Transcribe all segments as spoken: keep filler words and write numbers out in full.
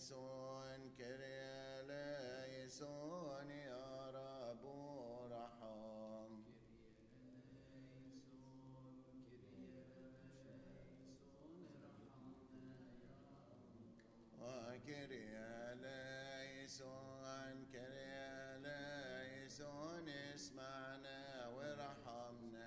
ليسون كريا ليسون يا رب ارحم وكريا ليسون كريا ليسون اسمعنا وارحمنا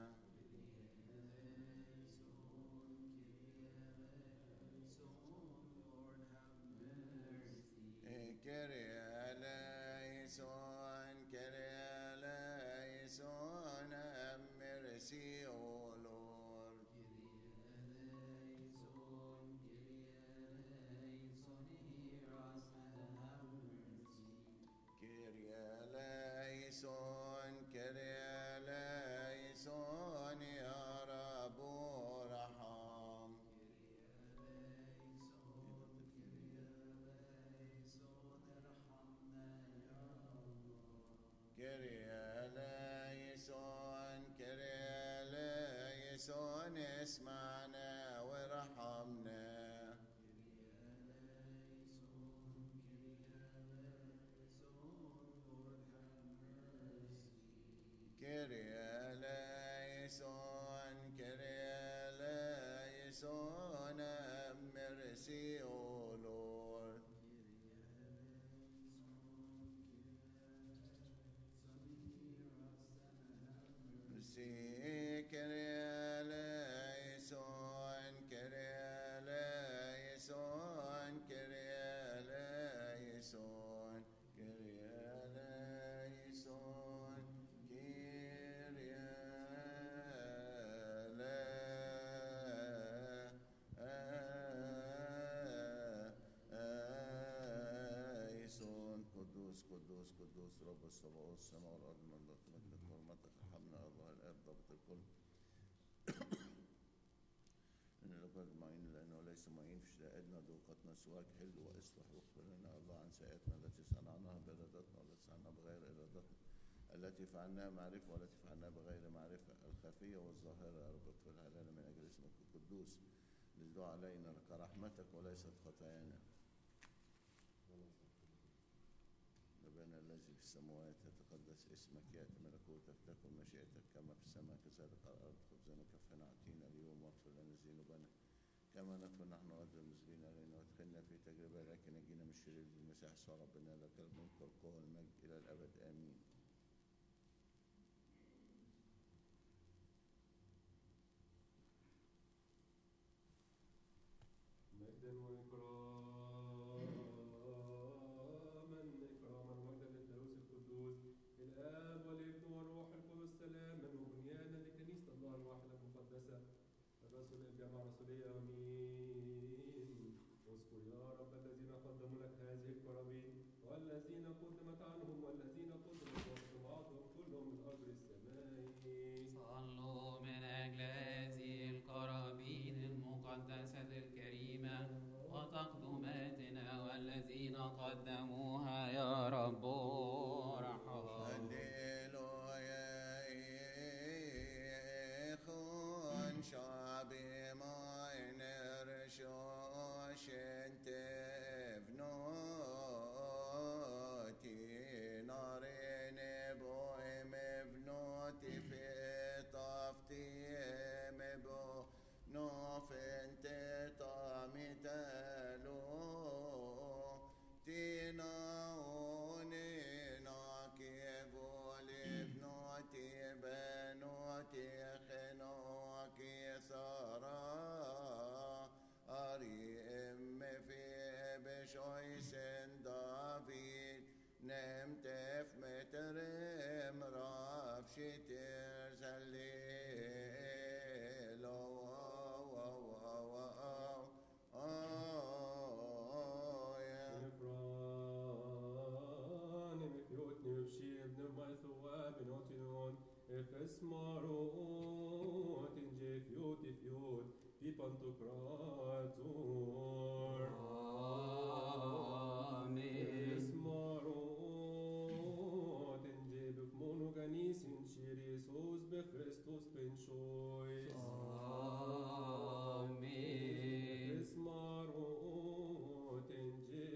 كريا ليسون كريا ليسون have mercy O Lord كريا ليسون كريا ليسون يا رب ارحم كريا ليسون كريا ليسون اسمعنا وارحمنا كريا ليسون كريا ليسون have mercy O Lord mercy كريا ليسون كريا ليسون كريا ليسون كريا ليسون كريا ليسون قدوس قدوس قدوس رب السماوات والسماء والارض من لا تملك حرمتك ارحمنا الله الاب ضابط الكل إن لك أجمعين لأنه ليس معين في شدائدنا ضيقتنا سواك حل وأصلح واغفر لنا الله عن سيئاتنا التي صنعناها بإرادتنا والتي صنعناها بغير إرادتنا التي فعلناها معرفة والتي فعلناها بغير معرفة الخفية والظاهرة يا رب اغفرها لنا من أجل اسمك القدوس للدعاء علينا لك رحمتك وليست خطايانا أبانا الذي في السماوات يتقدس اسمك يأتي ملكوتك تكن مشيئتك كما في السماء كذلك على الأرض خبزنا كفنا أعطينا اليوم واغفر لنا ذنوبنا كما نغفر نحن أيضا المذنبين علينا وادخلنا في تجربة لكن نجينا من الشرير المسيح صار ربنا لك الملك والقوة والمجد إلى الأبد آمين. مجدا وإكراما إكراما ومجدا للثالوث القدوس الآب والابن والروح القدس سلاما وبنيانا لكنيسة الله الواحدة المقدسة الرسول الجامعة الرسولية آمين. اذكر يا رب الذين قدموا لك هذه القرابين والذين قدمت عنهم والذين قدمت وقدماتهم كلهم من أجر السماء. صلوا من أجل هذه القرابين المقدسة الكريمة وتقدماتنا والذين قدموها يا رب ارحم. هللويا إخوان شعبي ما ينرشوش انت ابنوتي نارين بوهم ابنوتي في طافتي مبو نوف انت طامي تلو تناوني ناكي بولي بنوتي بنوتي خنوكي سارا أري أم في بشويس دافيد نمت في متر مراف شتير سليل واو واو واو واو Efrani mekjot nivshib nirmaithua benotinon efesmarot inje fjot i fjot pipantokrator efesmarot inje bifmonoganis in shirisos bechristos penshois efesmarot inje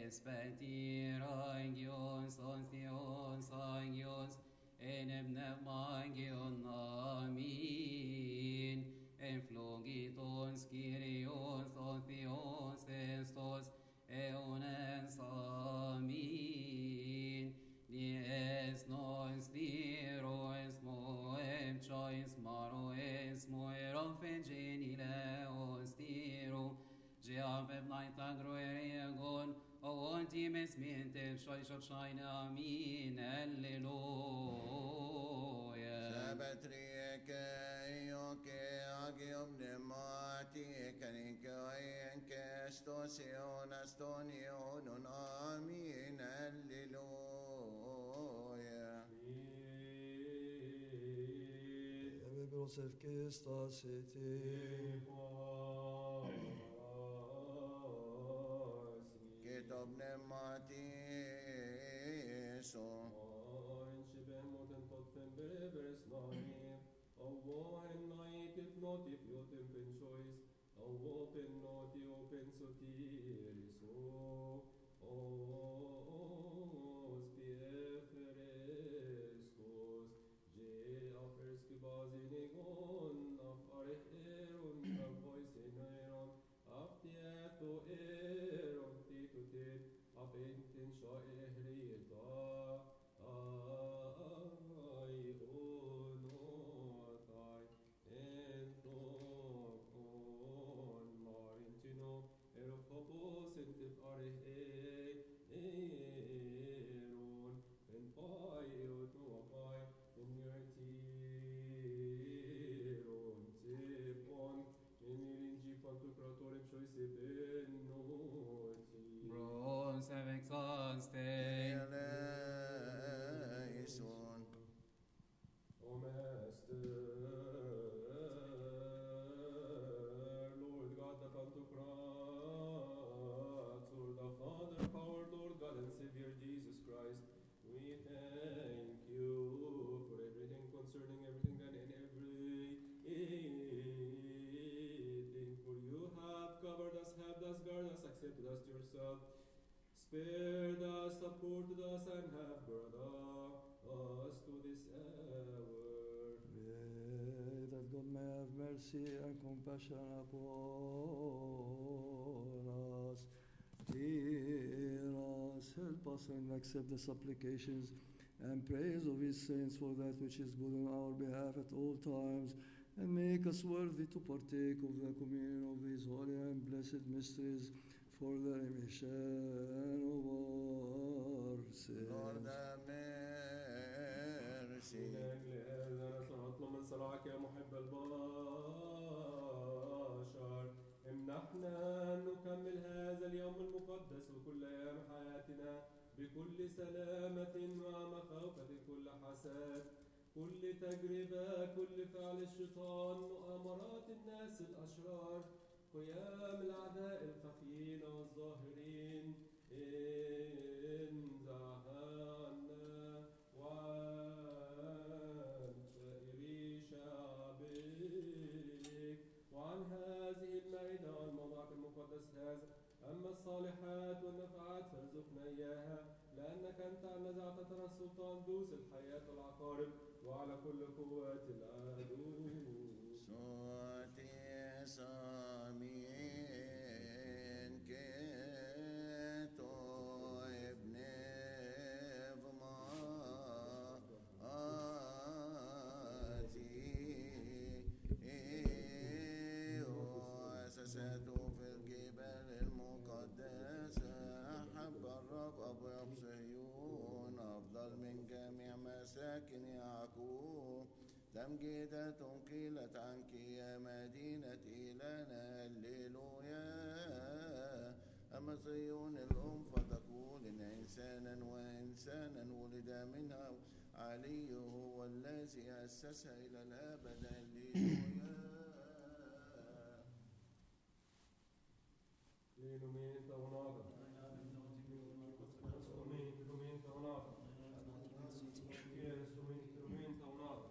Espetirangios, Onthios, Angios, en Ebnemagion, Amin. Enflogitons, Kyrios, Onthios, Estos, Eones, Amin. Dies nos dirois moem chois maroes moerom fegeni leos diro Jehovah night agroeriagon o ontimes mintem chois of shine amin alleluia Sabatrieke ioke agium nemati kanike oyenke stosio nastonio non amin alleluia. Joseph Christus city. Kitab nemati so. Bros exhausted. Eleison. O Master, Lord God, the Pantocrator, the Father, our Lord God and Savior Jesus Christ, we thank you for everything concerning everything and in everything. For you have covered us, helped us, guarded us, accepted us to yourself, spared us, supported us, and have brought us to this hour. Pray that God may have mercy and compassion upon us. Hear us, help us, and accept the supplications and praise of his saints for that which is good on our behalf at all times, and make us worthy to partake of the communion of these holy and blessed mysteries for the remission of our sins. Lord have mercy. من أجل هذا نطلب من صلاحك يا محب البشر امنحنا أن نكمل هذا اليوم المقدس وكل أيام حياتنا بكل سلامة ومخافة كل حسد كل تجربة كل فعل الشيطان مؤامرات الناس الأشرار قيام الأعداء الخفيين والظاهرين انزع عنا وعن سائر شعبك وعن هذه المائدة والموضع المقدس هذا أما الصالحات والنفعات فارزقنا إياها لأنك أنت الذي أعطيتنا السلطان دوس الحياة والعقارب وعلى كل قوات العدو. Soti samin keto ibne vma ati وأسسته في الجبال المقدسة أحب الرب أبواب صهيون أفضل من جميع مساكن يعقوب تمجيدة قيلت عنك يا مدينة إلهنا هللويا أما صيون الأم فتقول إن إنسانا وإنسانا ولد منها علي هو الذي أسسها إلى الأبد هللويا. Linumenta unata. Strumenti, strumenta unata. Chiede strumenti, strumenta unata.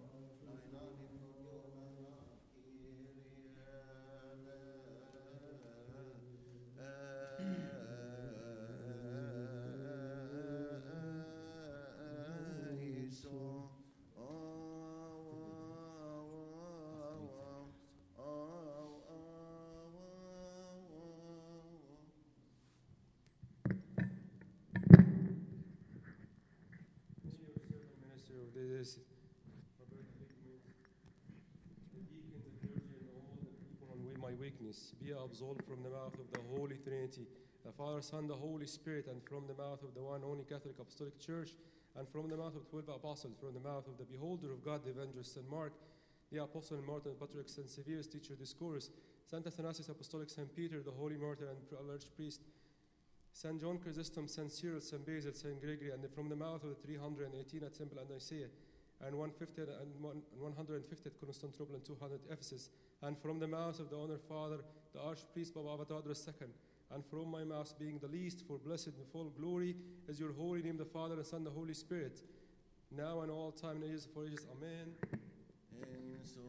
blasphemies be absolved from the mouth of the Holy Trinity, the Father, Son, the Holy Spirit, and from the mouth of the one only Catholic Apostolic Church, and from the mouth of twelve apostles, from the mouth of the beholder of God, the evangelist Saint Mark, the apostle Martin, Patriarch, Saint Severus, teacher, Discourse, Saint Athanasius, Apostolic, Saint Peter, the holy martyr and archpriest, Saint John Chrysostom, Saint Cyril, Saint Basil, Saint Gregory, and from the mouth of the three hundred eighteen at Temple and Nicaea, and one hundred fiftieth and one hundred fiftieth at Constantinople and two hundred Ephesus, and from the mouth of the honored Father, the Archpriest Baba Avatadra the Second, and from my mouth being the least, for blessed and full glory is your holy name, the Father, and Son, the Holy Spirit, now and all time and ages for ages. Amen. In so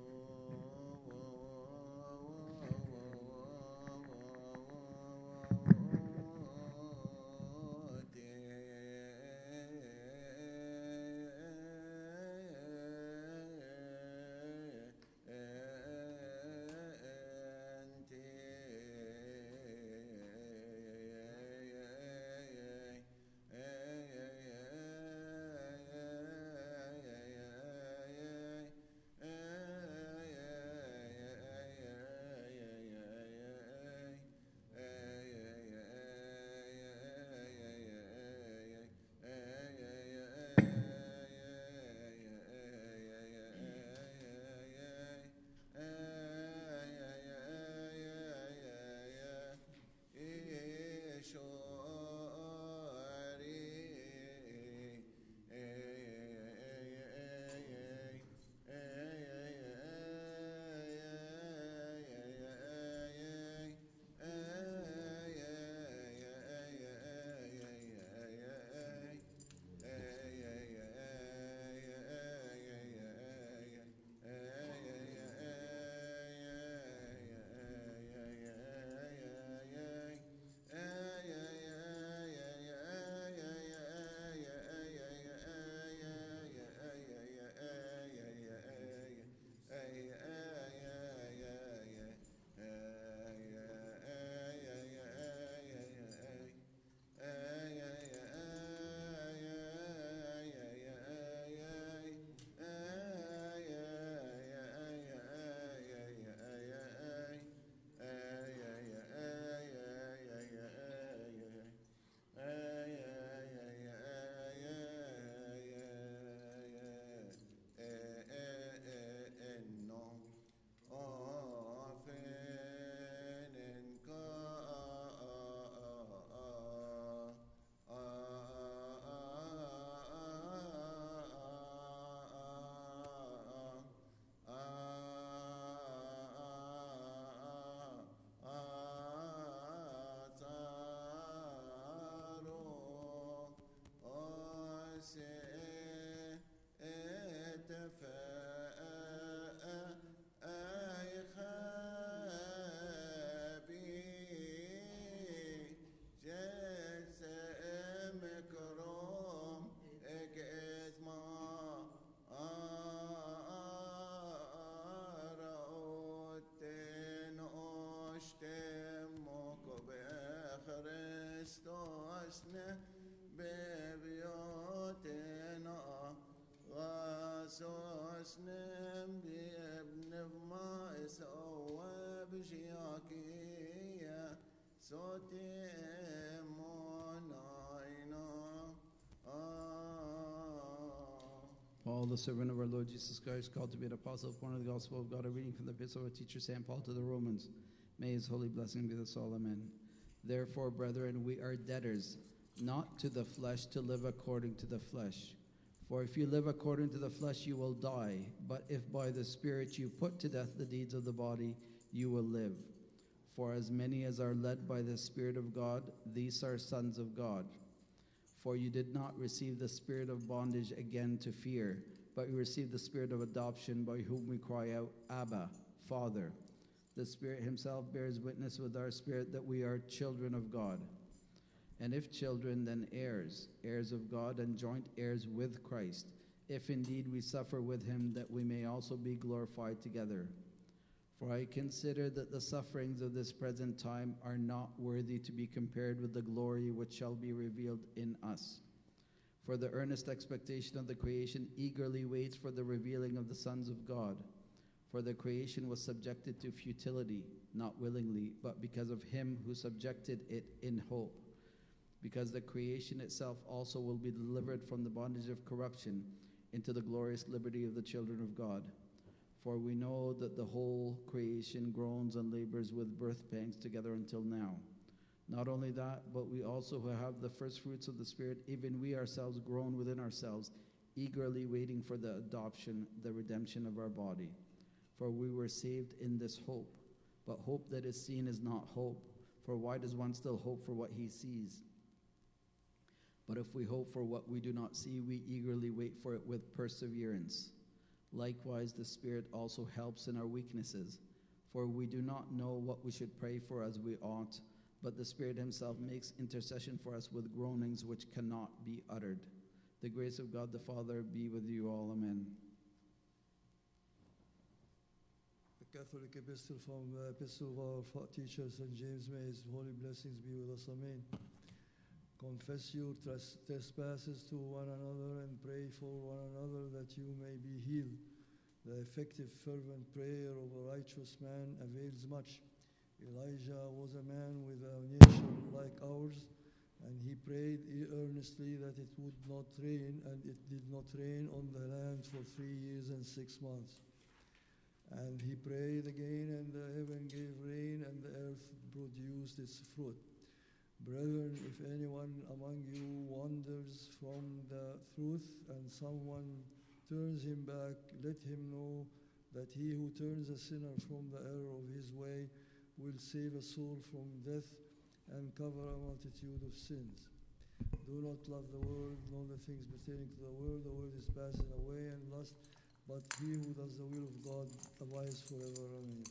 سوسنم بابن ما سوى بشياكية صوتي مناينا. Paul, the servant of our Lord Jesus Christ, called to be an apostle, born of the gospel of God, a reading from the epistle of our teacher Saint Paul to the Romans. May his holy blessing be with us all. Amen. Therefore, brethren, we are debtors, not to the flesh, to live according to the flesh. For if you live according to the flesh, you will die. But if by the Spirit you put to death the deeds of the body, you will live. For as many as are led by the Spirit of God, these are sons of God. For you did not receive the spirit of bondage again to fear, but you received the spirit of adoption, by whom we cry out, Abba, Father. The Spirit himself bears witness with our spirit that we are children of God. And if children, then heirs, heirs of God and joint heirs with Christ, if indeed we suffer with him, that we may also be glorified together. For I consider that the sufferings of this present time are not worthy to be compared with the glory which shall be revealed in us. For the earnest expectation of the creation eagerly waits for the revealing of the sons of God. For the creation was subjected to futility, not willingly, but because of him who subjected it in hope. Because the creation itself also will be delivered from the bondage of corruption into the glorious liberty of the children of God. For we know that the whole creation groans and labors with birth pangs together until now. Not only that, but we also who have the first fruits of the Spirit, even we ourselves groan within ourselves, eagerly waiting for the adoption, the redemption of our body. For we were saved in this hope. But hope that is seen is not hope. For why does one still hope for what he sees? But if we hope for what we do not see, we eagerly wait for it with perseverance. Likewise, the Spirit also helps in our weaknesses. For we do not know what we should pray for as we ought, but the Spirit himself makes intercession for us with groanings which cannot be uttered. The grace of God the Father be with you all. Amen. The Catholic Epistle from the Epistle of our fa- teacher Saint James, may his holy blessings be with us. Amen. Confess your tres- trespasses to one another and pray for one another that you may be healed. The effective, fervent prayer of a righteous man avails much. Elijah was a man with a nature like ours, and he prayed earnestly that it would not rain, and it did not rain on the land for three years and six months. And he prayed again, and the heaven gave rain, and the earth produced its fruit. Brethren, if anyone among you wanders from the truth, and someone turns him back, let him know that he who turns a sinner from the error of his way will save a soul from death and cover a multitude of sins. Do not love the world, nor the things pertaining to the world. The world is passing away and lust, but he who does the will of God abides forever. Amen.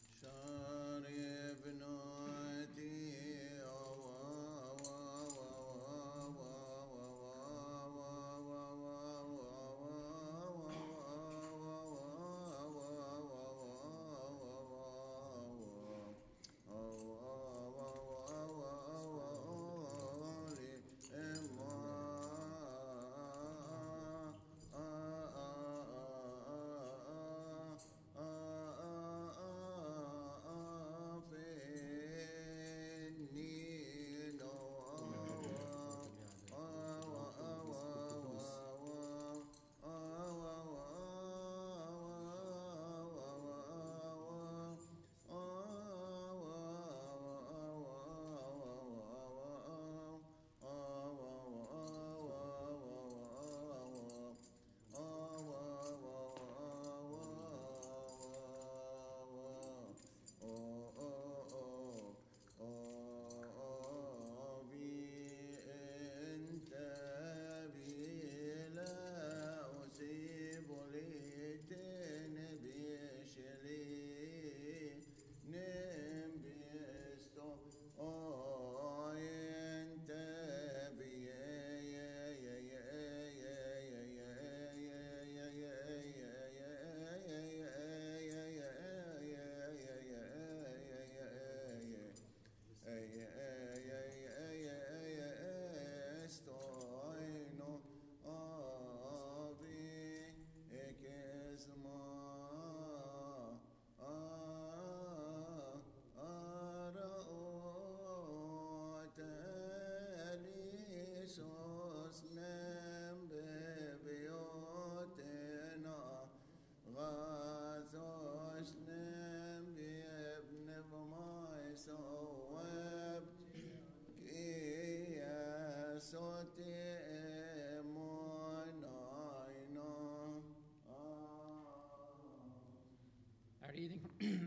A reading,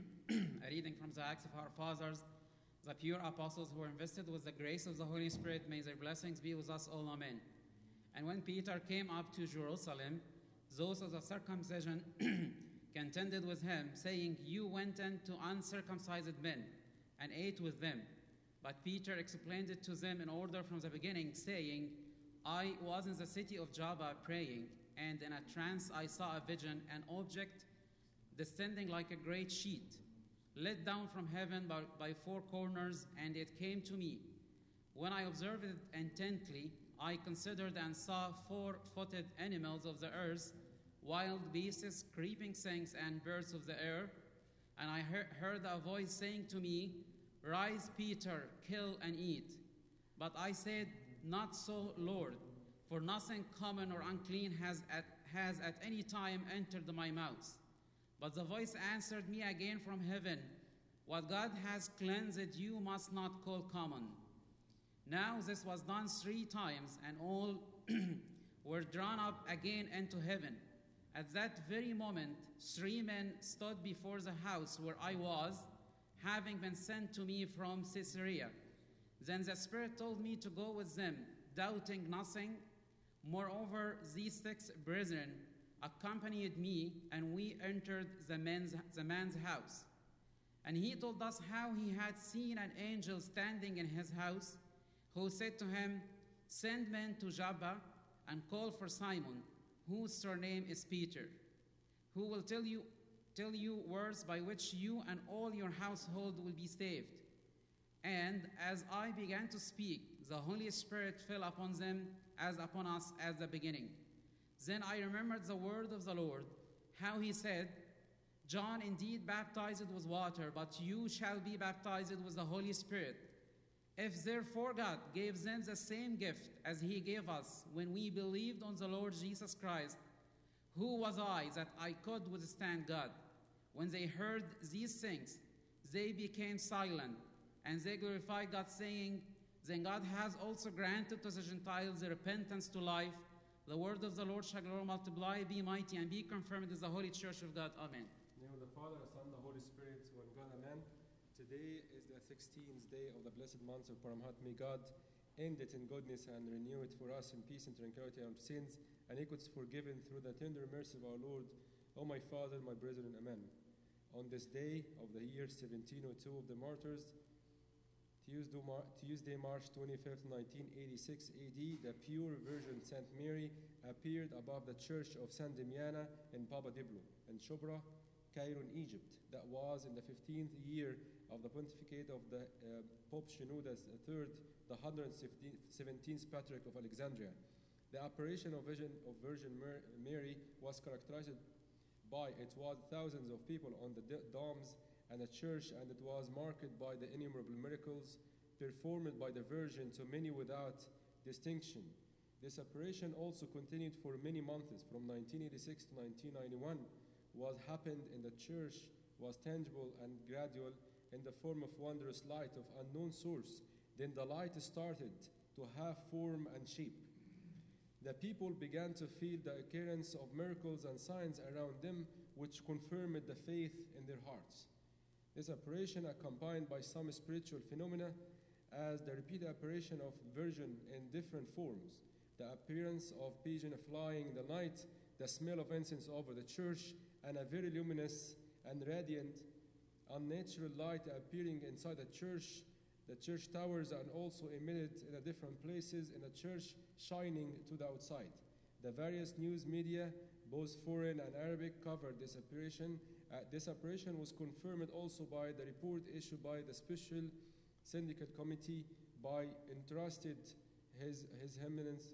a reading from the Acts of our Fathers, the pure apostles who were invested with the grace of the Holy Spirit, may their blessings be with us all. Amen. And when Peter came up to Jerusalem, those of the circumcision contended with him, saying, "You went in to uncircumcised men and ate with them." But Peter explained it to them in order from the beginning, saying, "I was in the city of Joppa praying, and in a trance I saw a vision, an object descending like a great sheet, let down from heaven by, by four corners, and it came to me. When I observed it intently, I considered and saw four-footed animals of the earth, wild beasts, creeping things, and birds of the air. And I hear- heard a voice saying to me, Rise, Peter, kill and eat. But I said, Not so, Lord, for nothing common or unclean has at, has at any time entered my mouth. But the voice answered me again from heaven, What God has cleansed you must not call common. Now this was done three times, and all were drawn up again into heaven. At that very moment, three men stood before the house where I was, having been sent to me from Caesarea. Then the Spirit told me to go with them, doubting nothing. Moreover, these six brethren accompanied me, and we entered the man's, the man's house. And he told us how he had seen an angel standing in his house, who said to him, Send men to Joppa and call for Simon, whose surname is Peter, who will tell you, tell you words by which you and all your household will be saved. And as I began to speak, the Holy Spirit fell upon them as upon us at the beginning. Then I remembered the word of the Lord, how he said, John indeed baptized with water, but you shall be baptized with the Holy Spirit. If therefore God gave them the same gift as he gave us when we believed on the Lord Jesus Christ, who was I that I could withstand God? When they heard these things, they became silent, and they glorified God, saying, Then God has also granted to the Gentiles the repentance to life. The word of the Lord shall grow, multiply, be mighty, and be confirmed as the holy church of God. Amen. In the name of the Father, the Son, and the Holy Spirit, one God, amen. Today is the sixteenth day of the blessed month of Paramhat. May God end it in goodness and renew it for us in peace and tranquility of sins, and iniquities forgiven through the tender mercy of our Lord. O my Father, my brethren, amen. On this day of the year seventeen oh two of the martyrs, Tuesday, Mar- Tuesday March twenty-fifth, nineteen eighty-six A D, the pure Virgin Saint Mary appeared above the church of San Damiana in Papadiblo and Shobra, Cairo in Egypt. That was in the fifteenth year of the pontificate of the uh, Pope Shenouda the third, the one hundred seventeenth Patriarch of Alexandria. The apparition of Virgin, of Virgin Mar- Mary was characterized by it was thousands of people on the d- domes and the church, and it was marked by the innumerable miracles performed by the Virgin to many without distinction. This apparition also continued for many months, from nineteen eighty-six to nineteen ninety-one. What happened in the church was tangible and gradual in the form of wondrous light of unknown source. Then the light started to have form and shape. The people began to feel the occurrence of miracles and signs around them, which confirmed the faith in their hearts. This apparition, accompanied by some spiritual phenomena, as the repeated apparition of Virgin in different forms, the appearance of pigeon flying in the night, the smell of incense over the church, and a very luminous and radiant, unnatural light appearing inside the church, the church towers, and also emitted in the different places in the church, shining to the outside. The various news media, both foreign and Arabic, covered this apparition. Uh, this apparition was confirmed also by the report issued by the Special Syndicate Committee by entrusted His, His Eminence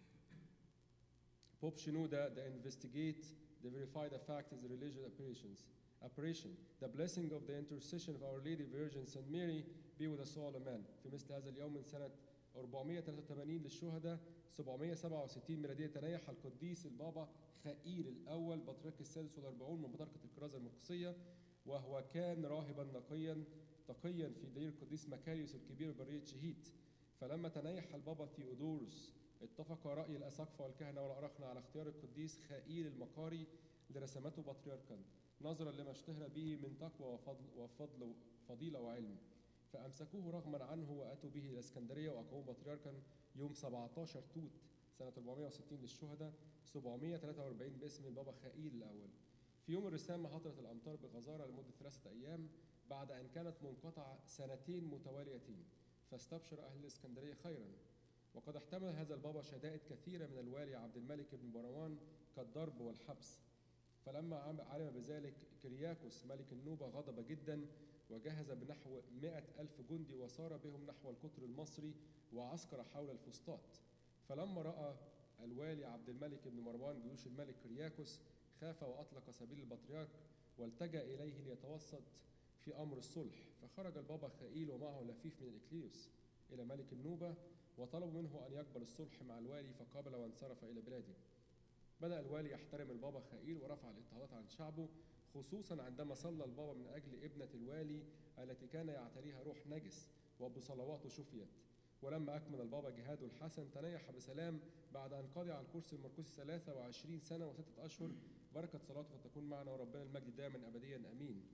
Pope Shenouda to investigate, to verify the fact of the religious apparitions. Apparition. The blessing of the intercession of Our Lady Virgin Saint Mary be with us all, amen. في مثل هذا اليوم من سنة أربعمائة وثلاثة وثمانين للشهداء، سبعمائة وسبعة وستين ميلادية، تنيح القديس البابا خائيل الأول بطريرك السادس والأربعون من بطريركة الكرازة المقدسية، وهو كان راهبا نقيا تقيا في دير القديس مكاريوس الكبير برية شهيد. فلما تنيح البابا ثيودوروس اتفق رأي الأساقفة والكهنة والأرخنة على اختيار القديس خائيل المقاري لرسمته بطريركا، نظرا لما اشتهر به من تقوى وفضل, وفضل وفضيلة وعلم. فأمسكوه رغما عنه وأتوا به إلى اسكندرية وأقاموه بطريركا يوم سبعة عشر توت سنة أربعمائة وستين للشهداء، سبعمائة وثلاثة وأربعين باسم البابا خائيل الأول. في يوم الرسامة هطلت الأمطار بغزارة لمدة ثلاثة أيام بعد أن كانت منقطعة سنتين متواليتين، فاستبشر أهل الإسكندرية خيرا. وقد احتمل هذا البابا شدائد كثيرة من الوالي عبد الملك بن مروان كالضرب والحبس. فلما علم بذلك كرياكوس ملك النوبة غضب جدا، وجهز بنحو مئة ألف جندي وسار بهم نحو القطر المصري وعسكر حول الفسطاط. فلما رأى الوالي عبد الملك بن مروان جيوش الملك كرياكوس خاف وأطلق سبيل البطريرك والتجأ إليه ليتوسط في أمر الصلح. فخرج البابا خائيل ومعه لفيف من الإكليوس إلى ملك النوبة وطلبوا منه أن يقبل الصلح مع الوالي، فقابل وانصرف إلى بلاده. بدأ الوالي يحترم البابا خائيل ورفع الاضطهادات عن شعبه، خصوصا عندما صلى البابا من أجل ابنة الوالي التي كان يعتريها روح نجس، وبصلواته شفيت. ولما أكمل البابا جهاده الحسن تنيح بسلام بعد أن قضى على الكرسي المركزي ثلاثة وعشرين سنة وستة أشهر. بركة صلاته فتكون معنا، وربنا المجد دائما أبديا أمين.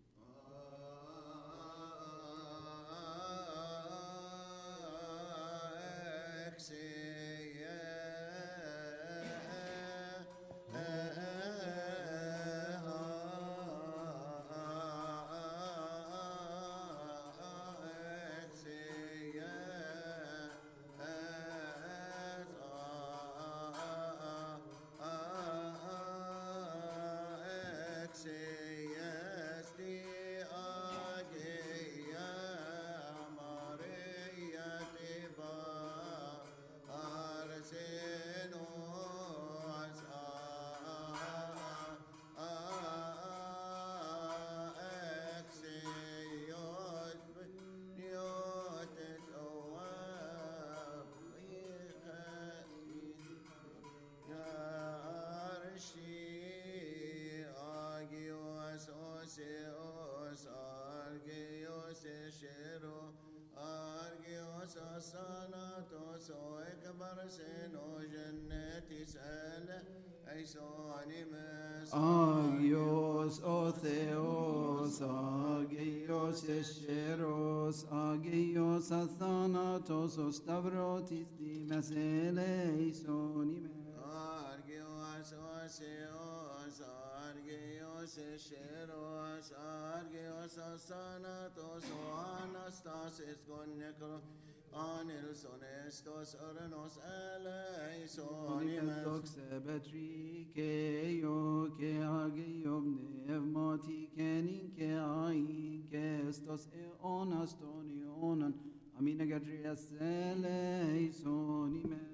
Agios o Theos, Agios Escheros, Agios Athanatos, O Stavrotis Dimes eleison. Argios Oseos, Argios Escheros, Argios Athanatos, O Anastasis Gonecro, Anilus Honestos, Oranos eleison. Doxebetri ke yo ke agio pneumati kenin ke ai ke estos eonas tonionan amina gadrias eleison.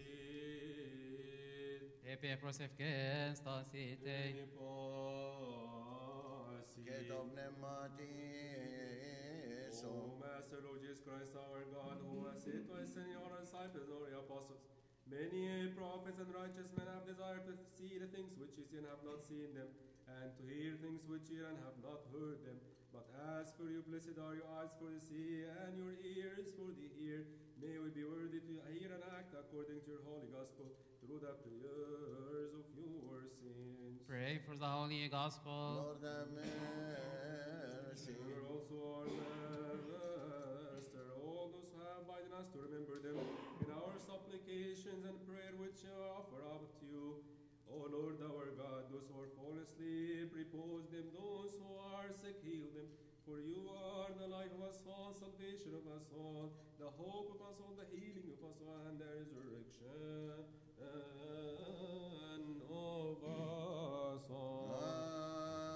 Epe prosef ke stasite. Keto pneumatis. O Master Lord Jesus Christ, our God, who has said to us in your disciples or the apostles, many prophets and righteous men have desired to see the things which ye see and have not seen them, and to hear things which ye and have not heard them. But as for you, blessed are your eyes for the see, and your ears for the hear. May we be worthy to hear and act according to your holy gospel, through the prayers of your saints. Pray for the Holy Gospel. Lord have mercy. Remember also our Master, all those who have bidden us, to remember them in our supplications and prayer which we offer up to you. O Lord our God, those who are fallen asleep, repose them. Those who are sick, heal them. For you are the life of us all, salvation of us all, the hope of us all, the healing of us all, and the resurrection of us all.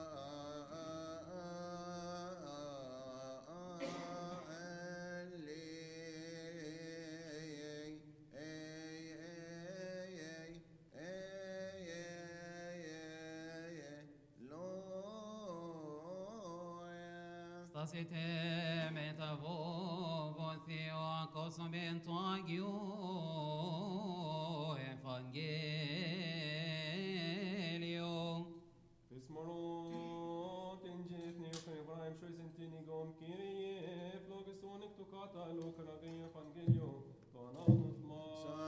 Stasite metavovo theo acosumento agio evangelio. Fismarot in jitni Ephraim shoisintini gom kirie flogisonik to kata lokanagin evangelio tonanus ma.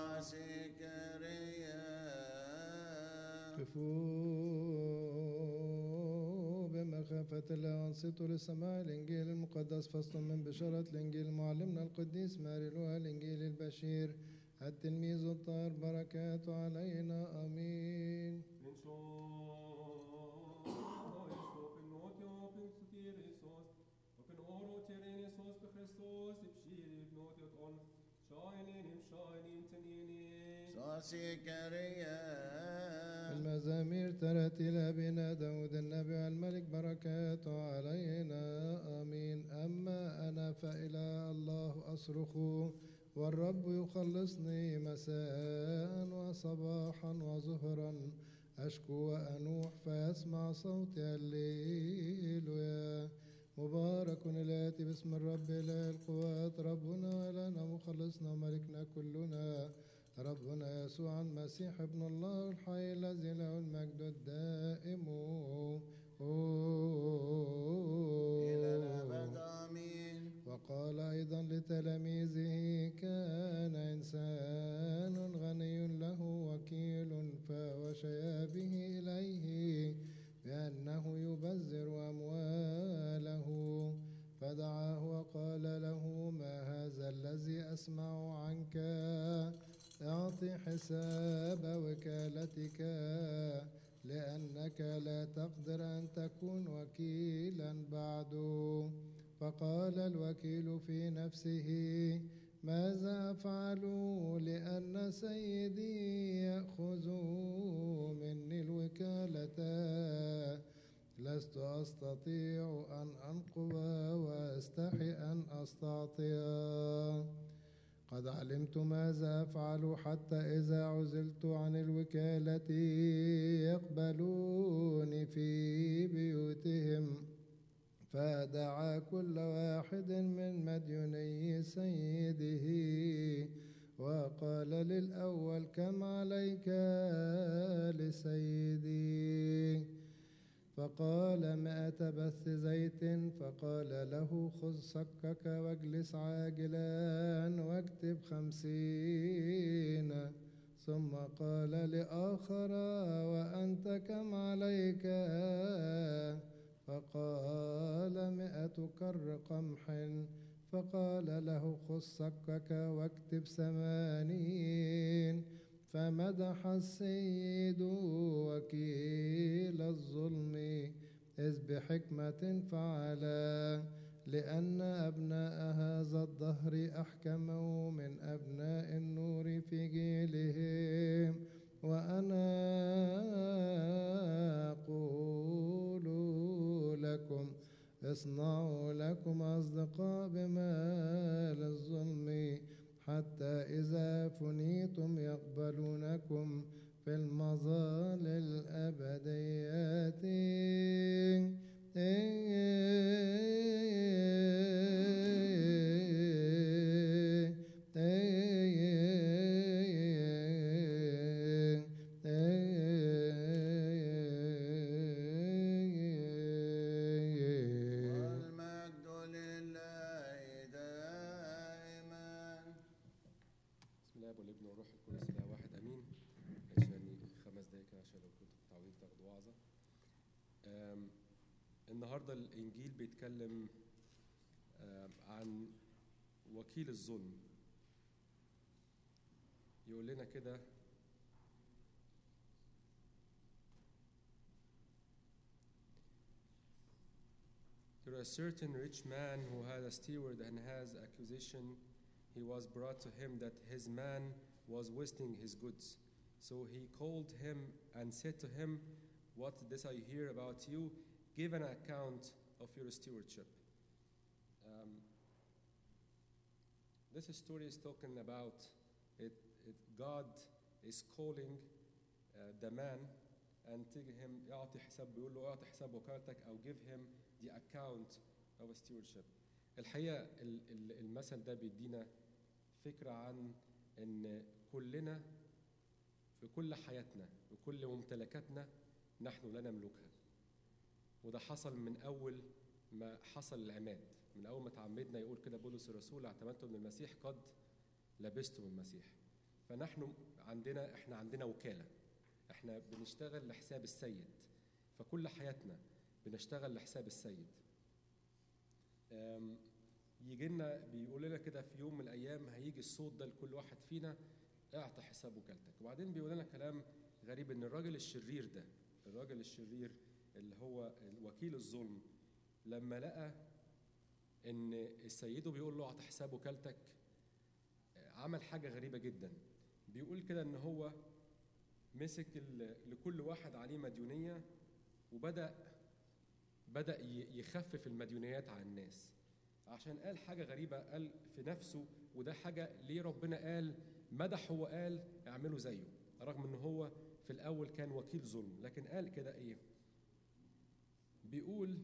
كفوا بمخافة الله أنصتوا لسماع الإنجيل المقدس. فصل من بشارة الإنجيل معلمنا القديس ماري لوقا الإنجيل البشير التلميذ الطاهر بركاته علينا آمين. المزامير ترتيل أبينا داود النبي الملك بركاته علينا آمين. أما أنا فإلى الله أصرخ والرب يخلصني مساء وصباحا وظهرا. أشكو وأنوح فيسمع صوتي. هللويا. مبارك الآتي باسم الرب إله القوات، ربنا ولنا مخلصنا وملكنا كلنا، ربنا يسوع المسيح ابن الله الحي الذي له المجد الدائم إلى الأبد آمين. وقال أيضا لتلاميذه: كان إنسان غني له وكيل فوشيا به إليه بأنه يبذر أمواله، فدعاه وقال له: ما هذا الذي أسمع عنك؟ أعطي حساب وكالتك، لأنك لا تقدر أن تكون وكيلا بعد. فقال الوكيل في نفسه: ماذا أفعل؟ لأن سيدي يأخذ مني الوكالة. لست أستطيع أن أنقض وأستحي أن أستعطي. قد علمت ماذا أفعل، حتى إذا عزلت عن الوكالة يقبلوني في بيوتهم. فدعا كل واحد من مديوني سيده وقال للأول: كم عليك لسيدي؟ فقال: مائة بث زيت. فقال له: خذ صكك واجلس عاجلا واكتب خمسين. ثم قال لآخر: وأنت كم عليك؟ فقال: مائة كر قمح. فقال له: خذ صكك واكتب ثمانين. فمدح السيد وكيل الظلم إذ بحكمة فعلا، لأن أبناء هذا الدهر أحكم من أبناء النور في جيلهم. وأنا أقول لكم: اصنعوا لكم أصدقاء بمال الظلم، حتى إذا فنيتم يقبلونكم في المظال الأبديات. والمجد لله دائما. بسم الله والابن والروح القدس اله واحد امين. عشان خمس دقايق كده عشان لو كنتوا متعودين تاخدوا وعظه. أم، النهارده الانجيل بيتكلم أم، عن وكيل الظلم. يقول لنا كده: There was a certain rich man who had a steward and has accusation. He was brought to him that his man was wasting his goods. So he called him and said to him, what this I hear about you? Give an account of your stewardship. Um, this story is talking about it, it, God is calling uh, the man and telling him اعطي حساب بيقول له اعطي حساب وكالتك أو give him the account of a stewardship. الحقيقة ال- ال- المثل ده بيدينا فكرة عن إن كلنا في كل حياتنا وكل ممتلكاتنا نحن لا نملكها. وده حصل من أول ما حصل العماد، من أول ما تعمدنا. يقول كده بولس الرسول: اعتمدتم من المسيح قد لبستم المسيح. فنحن عندنا إحنا عندنا وكالة، إحنا بنشتغل لحساب السيد. فكل حياتنا بنشتغل لحساب السيد. يجي لنا بيقول لنا كده في يوم من الايام هيجي الصوت ده لكل واحد فينا: اعطي حساب وكالتك. وبعدين بيقول لنا كلام غريب، ان الراجل الشرير ده، الراجل الشرير اللي هو وكيل الظلم، لما لقى ان سيده بيقول له اعطي حساب وكالتك، عمل حاجه غريبه جدا. بيقول كده ان هو مسك لكل واحد عليه مديونيه، وبدا بدأ يخفف المديونيات عن الناس، عشان قال حاجة غريبة. قال في نفسه، وده حاجة ليه ربنا قال مدح، هو قال اعملوا زيه، رغم ان هو في الأول كان وكيل ظلم، لكن قال كده إيه؟ بيقول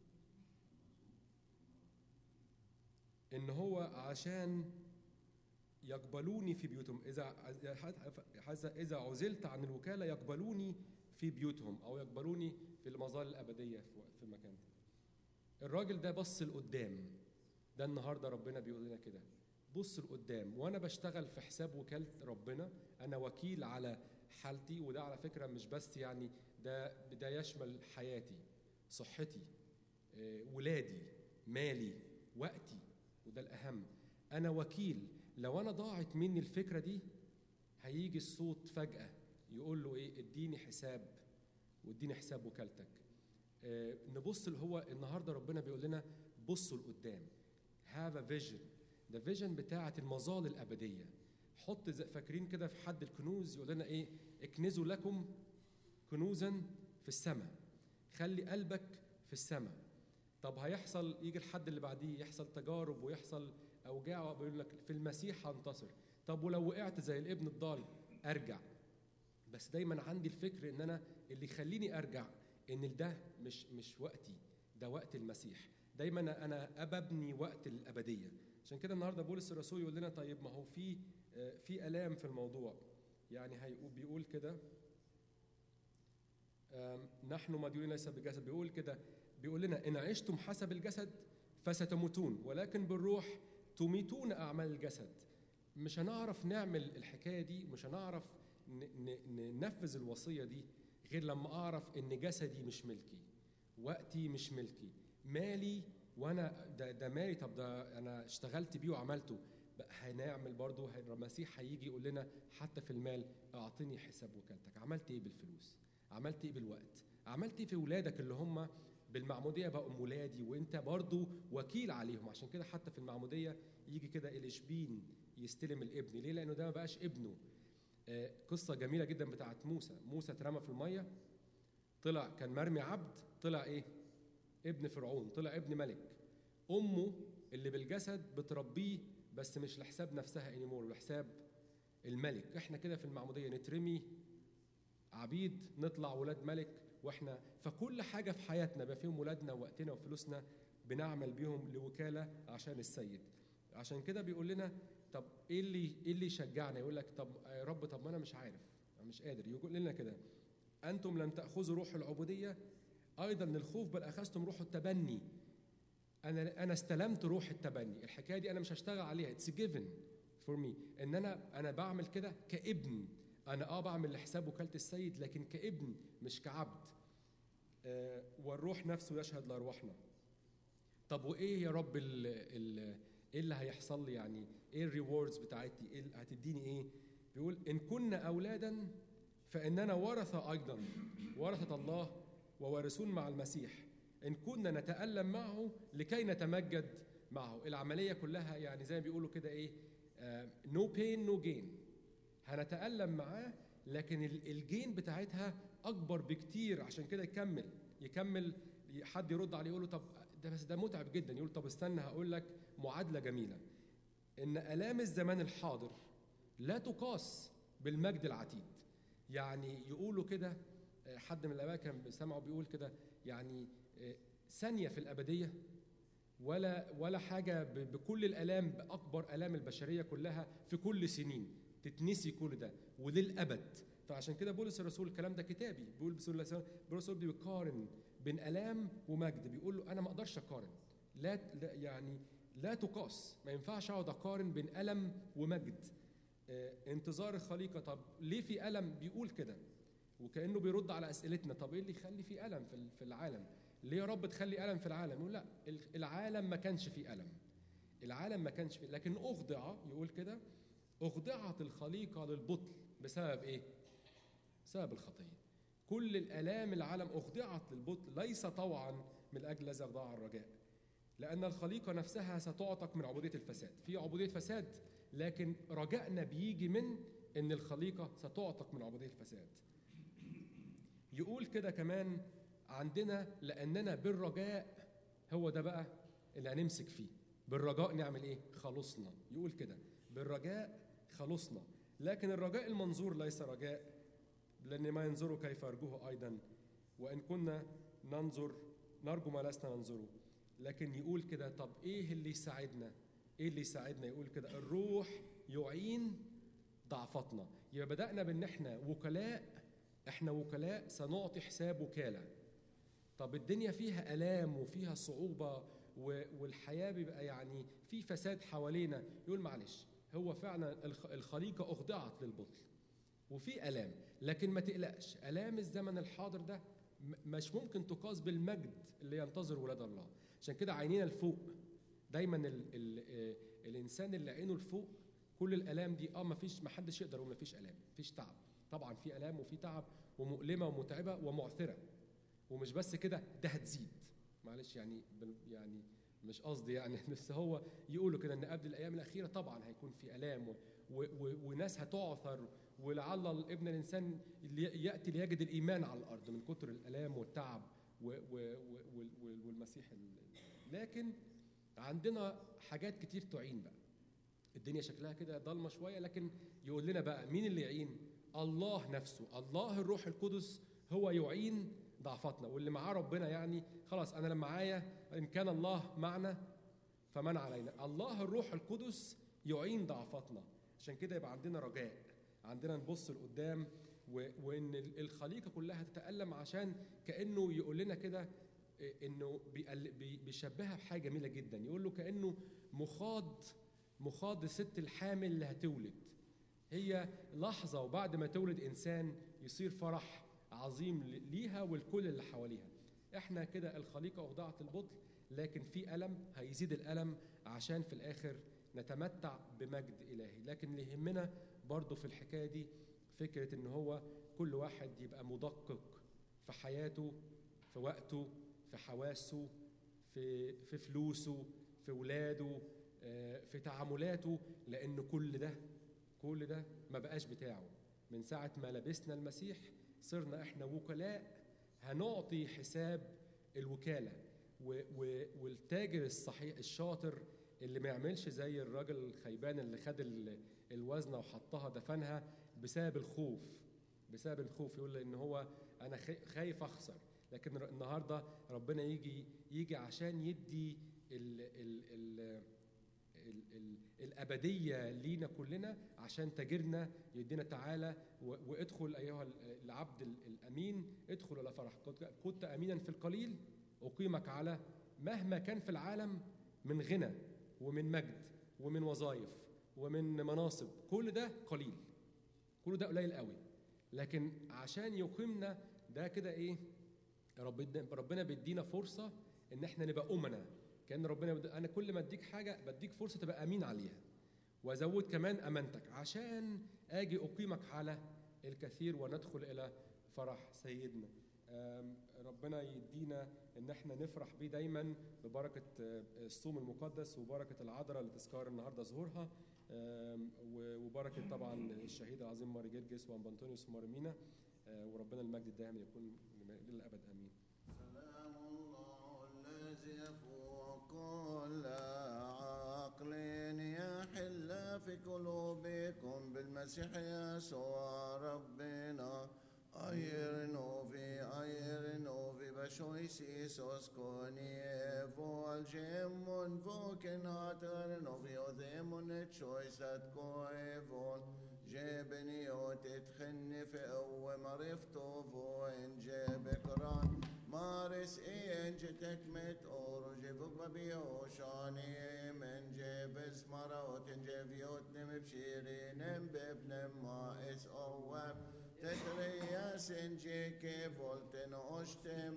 إن هو عشان يقبلوني في بيوتهم، إذا إذا عزلت عن الوكالة يقبلوني في بيوتهم، أو يقبلوني في المظال الأبدية في المكان ده. الراجل ده بص لقدام. ده النهارده ربنا بيقول لنا كده، بص لقدام. وأنا بشتغل في حساب وكالة ربنا، أنا وكيل على حالتي. وده على فكرة مش بس يعني ده ده يشمل حياتي، صحتي، ولادي، مالي، وقتي، وده الأهم. أنا وكيل. لو أنا ضاعت مني الفكرة دي هيجي الصوت فجأة يقول له إيه؟ اديني حساب، واديني حساب وكالتك. آه نبص اللي هو النهارده ربنا بيقول لنا بصوا لقدام. have a vision. ده فيجن بتاعة المظال الأبدية. حط فاكرين كده في حد الكنوز يقول لنا إيه؟ اكنزوا لكم كنوزا في السماء. خلي قلبك في السماء. طب هيحصل يجي الحد اللي بعديه يحصل تجارب ويحصل أوجاع، بيقول لك في المسيح هنتصر. طب ولو وقعت زي الابن الضال أرجع. بس دايما عندي الفكر ان انا اللي يخليني ارجع ان ده مش مش وقتي، ده وقت المسيح. دايما انا اببني وقت الابديه. عشان كده النهارده بولس الرسول يقول لنا طيب ما هو في في الام في الموضوع. يعني هيقول بيقول كده نحن مديونين ليس بالجسد. بيقول كده بيقول لنا ان عشتم حسب الجسد فستموتون، ولكن بالروح تميتون اعمال الجسد. مش هنعرف نعمل الحكايه دي، مش هنعرف ننفذ الوصية دي غير لما أعرف إن جسدي مش ملكي، وقتي مش ملكي، مالي وأنا ده, ده مالي. طب ده أنا اشتغلت بيه وعملته. هنعمل برضو المسيح هيجي يقول لنا حتى في المال أعطني حساب وكالتك. عملت إيه بالفلوس؟ عملت إيه بالوقت؟ عملت إيه في ولادك اللي هم بالمعمودية بقوا ولادي وإنت برضو وكيل عليهم؟ عشان كده حتى في المعمودية يجي كده الإشبين يستلم الابن. ليه؟ لأنه ده ما بقاش ابنه. قصة جميلة جدا بتاعت موسى. موسى اترمى في المية، طلع كان مرمي عبد، طلع ايه؟ ابن فرعون، طلع ابن ملك. أمه اللي بالجسد بتربيه بس مش لحساب نفسها انيمور، لحساب الملك. احنا كده في المعمودية نترمي عبيد نطلع ولاد ملك. واحنا فكل حاجة في حياتنا بقى فيهم ولادنا ووقتنا وفلوسنا بنعمل بيهم لوكالة عشان السيد. عشان كده بيقول لنا طب ايه اللي ايه اللي يشجعنا؟ يقول لك طب يا رب طب ما انا مش عارف، انا مش قادر. يقول لنا كده انتم لم تاخذوا روح العبوديه ايضا للخوف، بل اخذتم روح التبني. انا انا استلمت روح التبني. الحكايه دي انا مش هشتغل عليها، اتس جيفن فور مي. ان انا انا بعمل كده كابن. انا اه بعمل لحساب وكاله السيد لكن كابن مش كعبد. آه والروح نفسه يشهد لارواحنا. طب وايه يا رب ال ال ايه اللي هيحصل لي؟ يعني ايه الريوردز بتاعتي؟ ايه هتديني ايه؟ بيقول ان كنا اولادا فاننا ورثه ايضا، ورثه الله ووارثون مع المسيح. ان كنا نتالم معه لكي نتمجد معه. العمليه كلها يعني زي ما بيقولوا كده ايه؟ نو بين نو جين. هنتالم معاه لكن الجين بتاعتها اكبر بكتير. عشان كده يكمل يكمل حد يرد عليه يقول له طب ده بس ده متعب جدا. يقول طب استنى هقول لك معادلة جميلة. إن آلام الزمان الحاضر لا تقاس بالمجد العتيد. يعني يقولوا كده حد من الآباء كان سمعه بيقول كده يعني ثانية في الأبدية ولا ولا حاجة بكل الآلام، بأكبر آلام البشرية كلها في كل سنين تتنسي كل ده وللأبد. فعشان كده بولس الرسول الكلام ده كتابي. بيقول بولس الرسول بيقارن بين آلام ومجد. بيقول له أنا ما أقدرش أقارن، لا يعني لا تقاس. ما ينفعش أقعد أقارن بين ألم ومجد. آه انتظار الخليقة. طب ليه في ألم؟ بيقول كده وكأنه بيرد على أسئلتنا. طب إيه اللي يخلي في ألم في العالم؟ ليه يا رب تخلي ألم في العالم؟ يقول لا، العالم ما كانش فيه ألم، العالم ما كانش فيه، لكن أخضع. يقول كده أخضعت الخليقة للبطل بسبب إيه؟ بسبب الخطية. كل الآلام العالم أخضعت للبطل ليس طوعا من أجل الذي يخضع الرجاء، لأن الخليقة نفسها ستعتق من عبودية الفساد. في عبودية فساد لكن رجائنا بيجي من إن الخليقة ستعتق من عبودية الفساد. يقول كده كمان عندنا لأننا بالرجاء، هو ده بقى اللي هنمسك فيه. بالرجاء نعمل إيه؟ خلصنا. يقول كده بالرجاء خلصنا. لكن الرجاء المنظور ليس رجاء لأن ما ينظروا كيف يرجوه أيضا، وإن كنا ننظر نرجو ما لسنا ننظره. لكن يقول كده طب إيه اللي يساعدنا؟ إيه اللي يساعدنا؟ يقول كده الروح يعين ضعفتنا. يبقى بدأنا بأن احنا وكلاء، احنا وكلاء سنعطي حساب وكالة. طب الدنيا فيها آلام وفيها صعوبة والحياة بيبقى يعني في فساد حوالينا، يقول معلش هو فعلا الخليقة أخضعت للبطل وفي آلام، لكن ما تقلقش، آلام الزمن الحاضر ده مش ممكن تقاس بالمجد اللي ينتظر ولاد الله. عشان كده عينينا لفوق دايما. ال ال الإنسان اللي عينه لفوق كل الآلام دي اه ما فيش، ما حدش يقدر يقول ما فيش آلام، ما فيش تعب. طبعا في آلام وفي تعب ومؤلمة ومتعبة ومعثرة، ومش بس كده ده هتزيد. معلش يعني يعني مش قصدي يعني بس هو يقولوا كده ان قبل الايام الاخيره طبعا هيكون في الام و و و وناس هتعثر، ولعل ابن الانسان ياتي ليجد الايمان على الارض من كتر الالام والتعب و و و والمسيح. لكن عندنا حاجات كتير تعين بقى. الدنيا شكلها كده ضلمه شويه، لكن يقول لنا بقى مين اللي يعين؟ الله نفسه، الله الروح القدس هو يعين ضعفتنا. واللي معاه ربنا يعني خلاص، انا لما معايا ان كان الله معنا فمن علينا. الله الروح القدس يعين ضعفتنا. عشان كده يبقى عندنا رجاء، عندنا نبص لقدام، وان الخليقه كلها تتألم، عشان كأنه يقول لنا كده انه بيشبهها بحاجه جميله جدا. يقول له كأنه مخاض مخاض الست الحامل اللي هتولد. هي لحظه وبعد ما تولد انسان يصير فرح عظيم ليها والكل اللي حواليها. احنا كده الخليقه اخضعت للبطل، لكن في الم هيزيد الالم عشان في الاخر نتمتع بمجد الهي. لكن اللي يهمنا برضو في الحكايه دي فكره ان هو كل واحد يبقى مدقق في حياته، في وقته، في حواسه، في في فلوسه، في ولاده، في تعاملاته، لان كل ده كل ده ما بقاش بتاعه. من ساعه ما لبسنا المسيح صرنا احنا وكلاء، هنعطي حساب الوكالة. والتاجر الصحيح الشاطر اللي ما يعملش زي الراجل الخيبان اللي خد الوزنة وحطها دفنها بسبب الخوف، بسبب الخوف يقول ان هو انا خايف اخسر. لكن النهارده ربنا يجي يجي عشان يدي ال ال ال ال ال الأبدية لينا كلنا، عشان تاجرنا يدينا تعالى وادخل أيها العبد الأمين، ادخل إلى فرح. كنت أمينا في القليل أقيمك على. مهما كان في العالم من غنى ومن مجد ومن وظائف ومن مناصب، كل ده قليل، كل ده قليل قوي. لكن عشان يقيمنا ده كده إيه؟ ربنا بيدينا فرصة إن احنا نبقى أمنا. كأن ربنا بد... أنا كل ما أديك حاجة بديك فرصة تبقى أمين عليها، وأزود كمان أمانتك عشان أجي أقيمك على الكثير وندخل إلى فرح سيدنا. ربنا يدينا إن احنا نفرح بيه دايما ببركة الصوم المقدس وبركة العذراء اللي تذكار النهاردة ظهورها، وبركة طبعا الشهيد العظيم ماري جرجس وأنبانتونيوس ومارمينا. وربنا المجد الدائم يكون للأبد آمين. سلام الله الذي يفوق كل عقل يحل في قلوبكم بالمسيح يسوع ربنا. أيرنو في أيرنو في بشويسيس أسكوني فولجيمون فوكن هاترنو في أذيمون تشويسات كويفون جيبني وتتخني في أو مرفتو فوين جيبكران مارس إين جتك مت أورو جيبك ببيوشاني من جيب اسمرا وتنجيبيوت نمبشيري نمبب نما إس أواب تتريا سنجيكي فولتن أشتم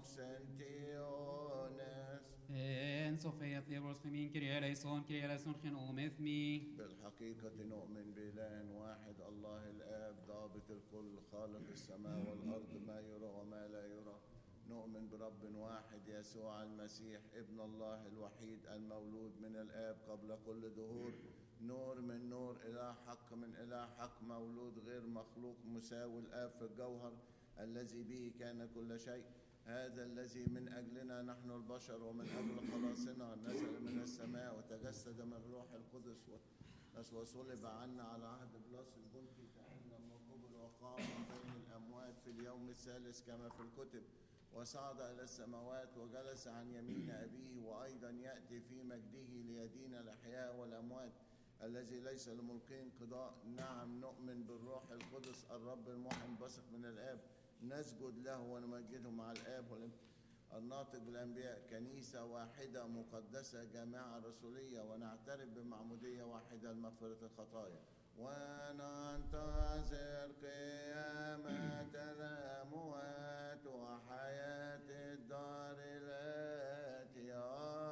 موكسنتيونس. En Sofia Theobos Femin Kyrie eleison Kyrie eleison Chen Omethmi. بالحقيقة نؤمن بإله واحد الله الآب ضابط الكل خالق السماء والأرض ما يرى وما لا يرى. نؤمن برب واحد يسوع المسيح ابن الله الوحيد المولود من الآب قبل كل دهور، نور من نور، إله حق من إله حق، مولود غير مخلوق، مساوي الآب في الجوهر، الذي به كان كل شيء. هذا الذي من أجلنا نحن البشر ومن أجل خلاصنا نزل من السماء وتجسد من روح القدس نسوى صلب عنا على عهد بلاس البنطي تألم وقبل وقام من بين الأموات في اليوم الثالث كما في الكتب وصعد إلى السماوات وجلس عن يمين أبيه وأيضا يأتي في مجده ليدين الأحياء والأموات الذي ليس لملقي انقضاء. نعم نؤمن بالروح القدس الرب المحيي البثق من الآب نسجد له ونمجده مع الآب والابن الناطق بالأنبياء كنيسة واحدة مقدسة جماعة رسولية ونعترف بمعمودية واحدة لمغفرة الخطايا وننتظر قيامة الأموات وحياة الدار الآتية.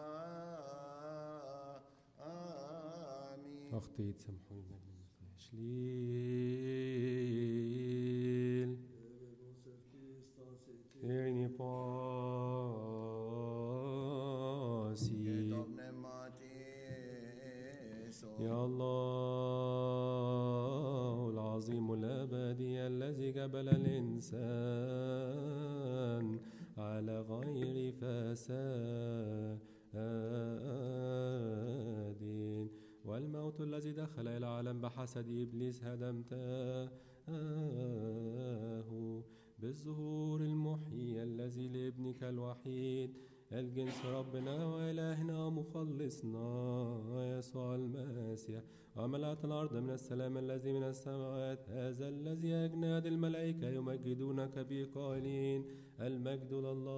آمين. أخطيت سامحوني شليل إني باسي يا الله العظيم الأبدي الذي جبل الإنسان على غير فساد والموت الذي دخل إلى العالم بحسد إبليس هدمته بالظهور المحيي الذي لابنك الوحيد الجنس ربنا وإلهنا ومخلصنا يسوع المسيح وملأت الأرض من السلام الذي من السماوات هذا الذي أجناد الملائكة يمجدونك به قائلين المجد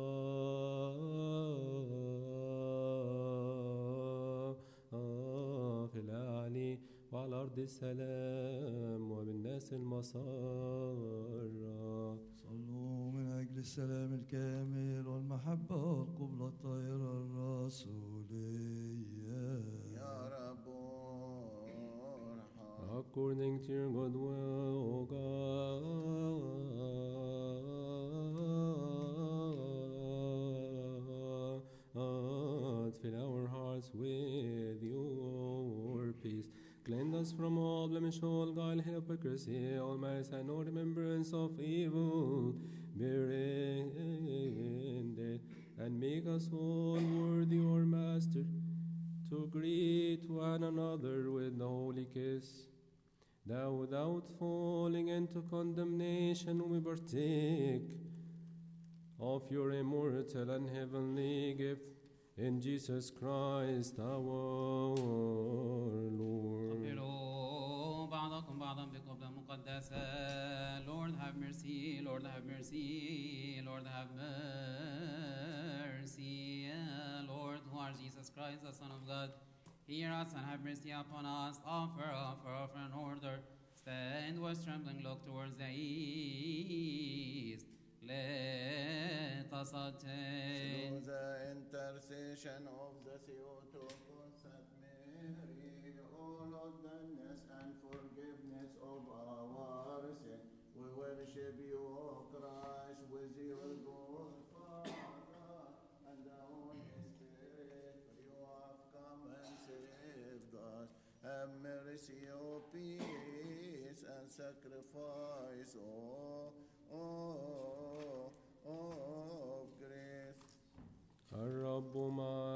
لله في الأعلى وعلى الأرض السلام وبالناس المسار. صلوا من أجل السلام الكامل والمحبة والقبلة الطاهرة الرسولية. يا رب ارحم. According to your good will, O God, fill our hearts with your peace. Cleanse us from all blemish, all guile, hypocrisy, all malice, and all remembrance of evil. Bearing it, and make us all worthy, our Master, to greet one another with the holy kiss, that without falling into condemnation we partake of your immortal and heavenly gift in Jesus Christ our Lord. قبلوا بعضكم بعضا بقبلة مقدسة. Lord have mercy, Lord have mercy, Lord have mercy. Lord, who art Jesus Christ, the Son of God, hear us and have mercy upon us. Offer, offer, offer an order. Stand with trembling, look towards the east. Let us attain. Through the intercession of the Theotokos at Mary, all of goodness and forgiveness of our sin, we worship you, O Christ, with your good Father and the Holy Spirit, for you have come and saved us. Have mercy, O peace and sacrifice, O Oh, of grace. الرب مع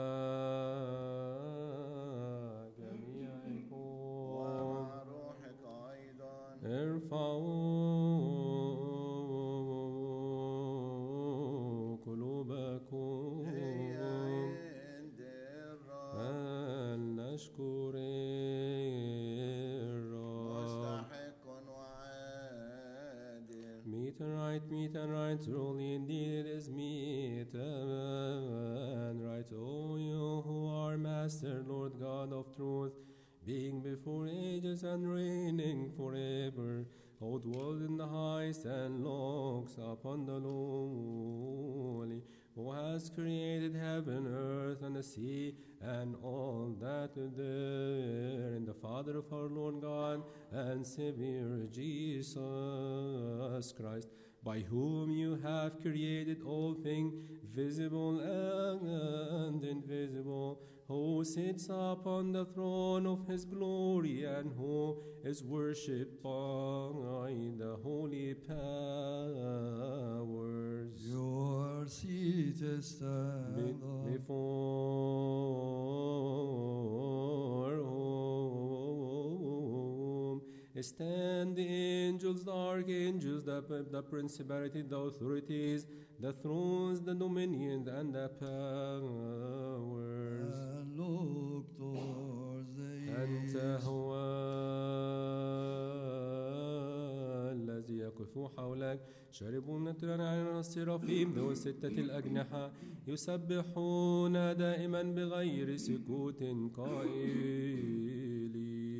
جميعكم ومع روحك أيضا. ارفعوا قلوبكم هي عند الرب. فلنشكر Meet and right, meet and right, truly indeed it is meet and right. O you who are Master, Lord God of truth, being before ages and reigning forever, who dwell in the highest and looks upon the lowly, who has created heaven, earth, and the sea, and all that is there, in the Father of our Lord God and Savior Jesus Christ, by whom you have created all things, visible and invisible, who sits upon the throne of his glory, and who is worshipped by the holy powers. Your seat is stand Be- before Stand the angels, the archangels, the, the principalities, the authorities, the thrones, the dominions, and the powers. And look towards the أنت east. هو الذي يقف حولك شاربون من الترنع السرافيم ذو الستة الأجنحة يسبحون دائما بغير سكوت قائلين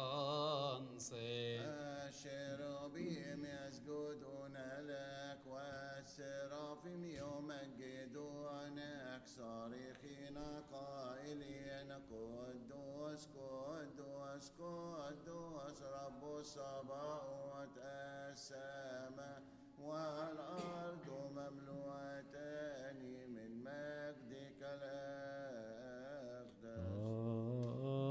أنصت الشيروبيم يسجدون لك والسرافيم يمجدونك صارخين قائلين قدوس قدوس قدوس رب الصباوت السماء والأرض مملوءتان من مجدك الأقدس.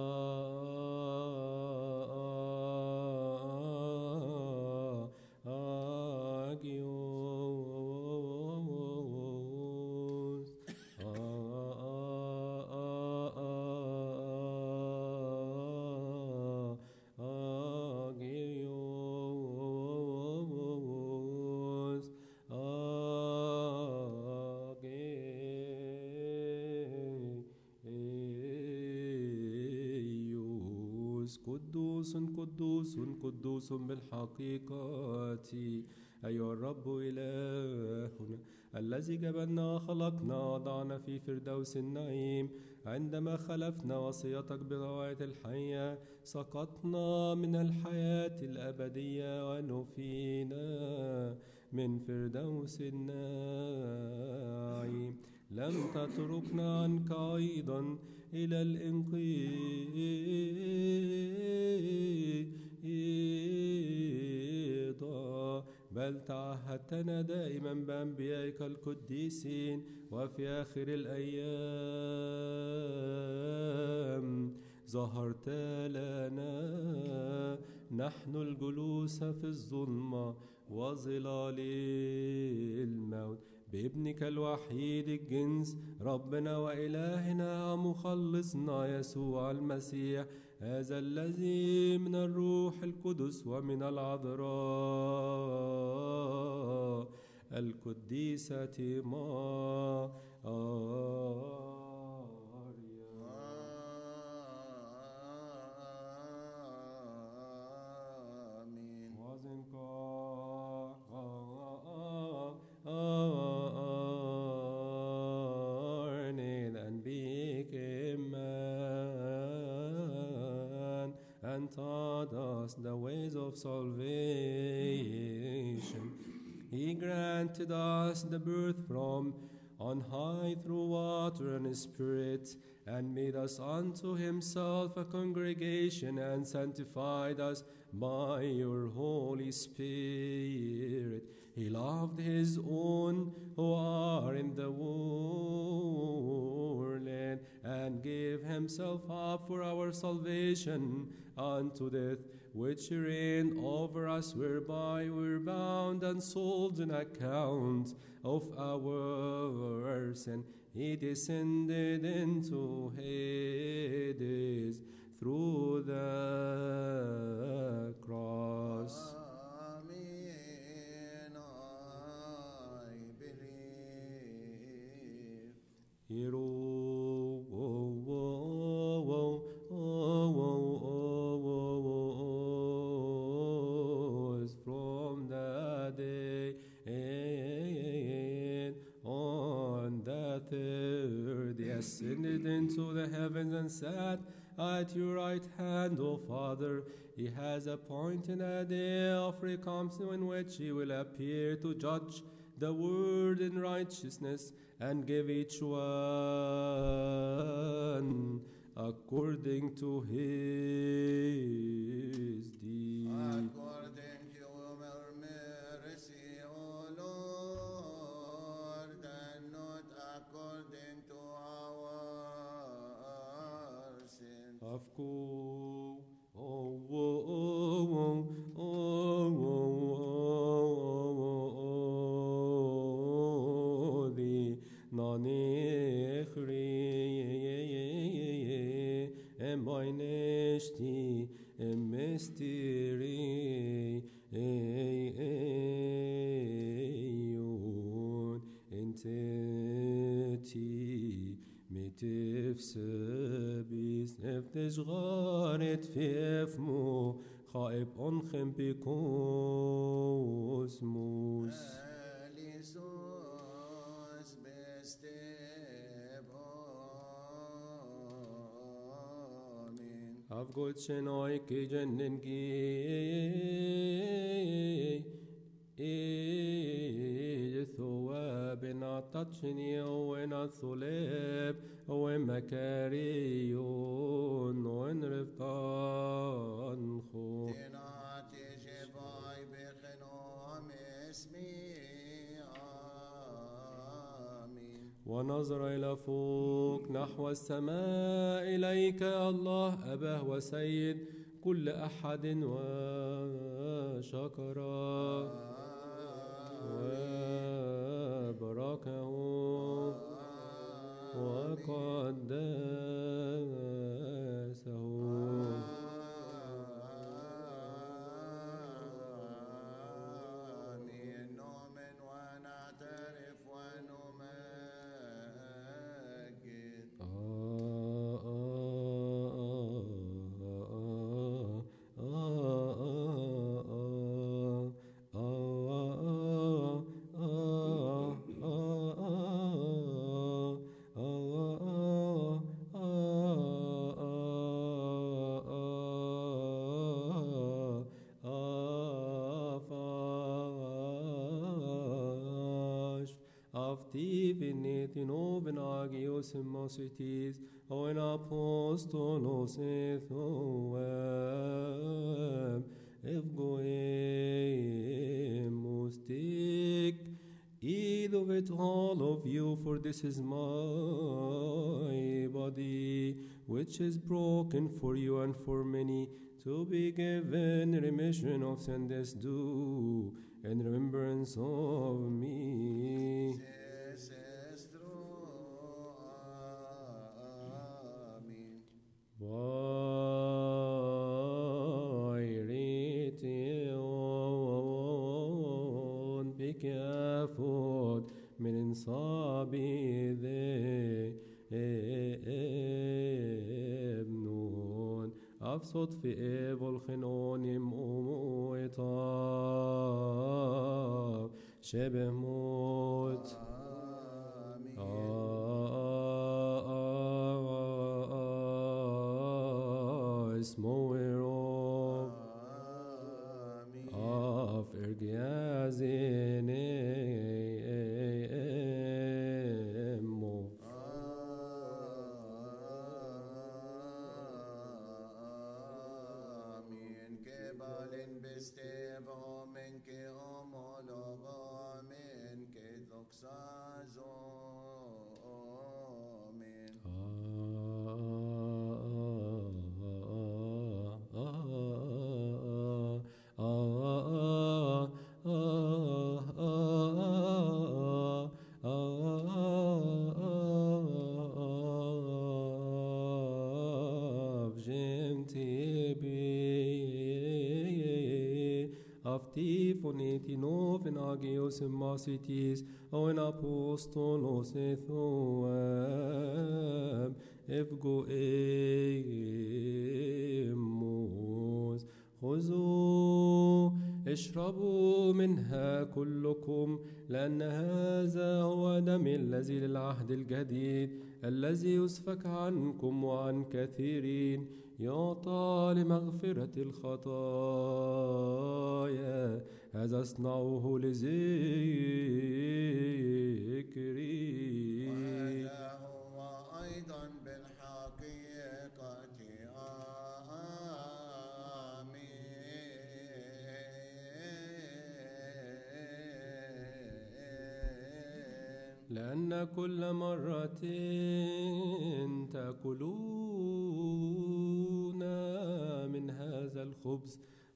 قدوس قدوس قدوس بالحقيقة أيها الرب إلهنا الذي جبلنا خلقنا وضعنا في فردوس النعيم عندما خلفنا وصيتك بغواية الحياة سقطنا من الحياة الأبدية ونفينا من فردوس النعيم لم تتركنا عنك أيضا إلى الانقضاء بل تعهدتنا دائما بأنبيائك القديسين وفي آخر الأيام ظهرت لنا نحن الجلوس في الظلمة وظلال الموت بابنك الوحيد الجنس ربنا وإلهنا ومخلصنا يسوع المسيح هذا الذي من الروح القدس ومن العذراء القديسة ماريا آمين. وزن and became man and taught us the ways of salvation. He granted us the birth from on high through water and spirit, and made us unto himself a congregation, and sanctified us by your Holy Spirit. He loved his own who are in the world, and gave himself up for our salvation unto death, which reigned over us, whereby we're bound and sold in account of our sin. He descended into Hades through the cross. Amen. I believe. He rose oh, oh, oh, oh, oh, from the dead on the third. He ascended into the heavens and sat at your right hand, O Father. He has appointed a day of recompense in which he will appear to judge the world in righteousness and give each one according to his deed. According to your mercy, O Lord, and not according to our sins. Of course, oh, oh, oh, oh, oh, oh, the non and by name. اشتي مستري ايون انتتي متفسبيس نفتش غارت في افمو خائب انخم بكوسموس Elisos bestebonin. Avgod shenoi ki jennen gi ثواب نعطتشني وين الثلاب وين مكاريون وين رفقان خو Tinati jevai bechenom اسمي آمين. ونظر إلى فوق نحو السماء إليك يا الله أباه وسيد كل أحد وشكره وبركه وقدسه آمين. نؤمن ونعترف ونمجد. Tinoven agios mositis, oen apostolos ethoem, evgoemus tic, either of it all of you, for this is my body, which is broken for you and for many, to be given remission of sin. This do in remembrance of me. This is true. Amen. Vairition bikafot min insabi ebnon afsot fi evol khinonim umuetab shebeh mot Smoirov of Ergiazinemo Amen. Kebalin bestevo men ke homologo men ke doxazo men. Aftifoneti noven agios masitis, oen apostolos ethoem, evgoemus, خذوا اشربوا منها كلكم لأن هذا هو دمي الذي للعهد الجديد الذي يسفك عنكم وعن كثيرين يعطى لمغفرة الخطايا هذا اصنعوه لذكري. وهذا هو أيضا بالحقيقة لأن كل مرة تأكلون من هذا الخبز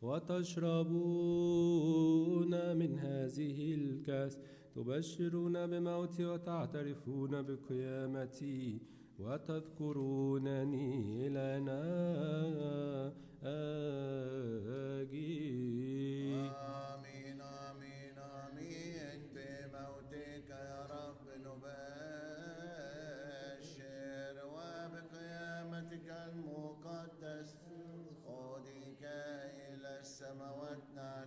وتشربون من هذه الكأس تبشرون بموتي وتعترفون بقيامتي وتذكرونني لنا آجي. آمين آمين آمين. بموتك يا رب نبشر وبقيامتك المقدس خذك إلى السماوات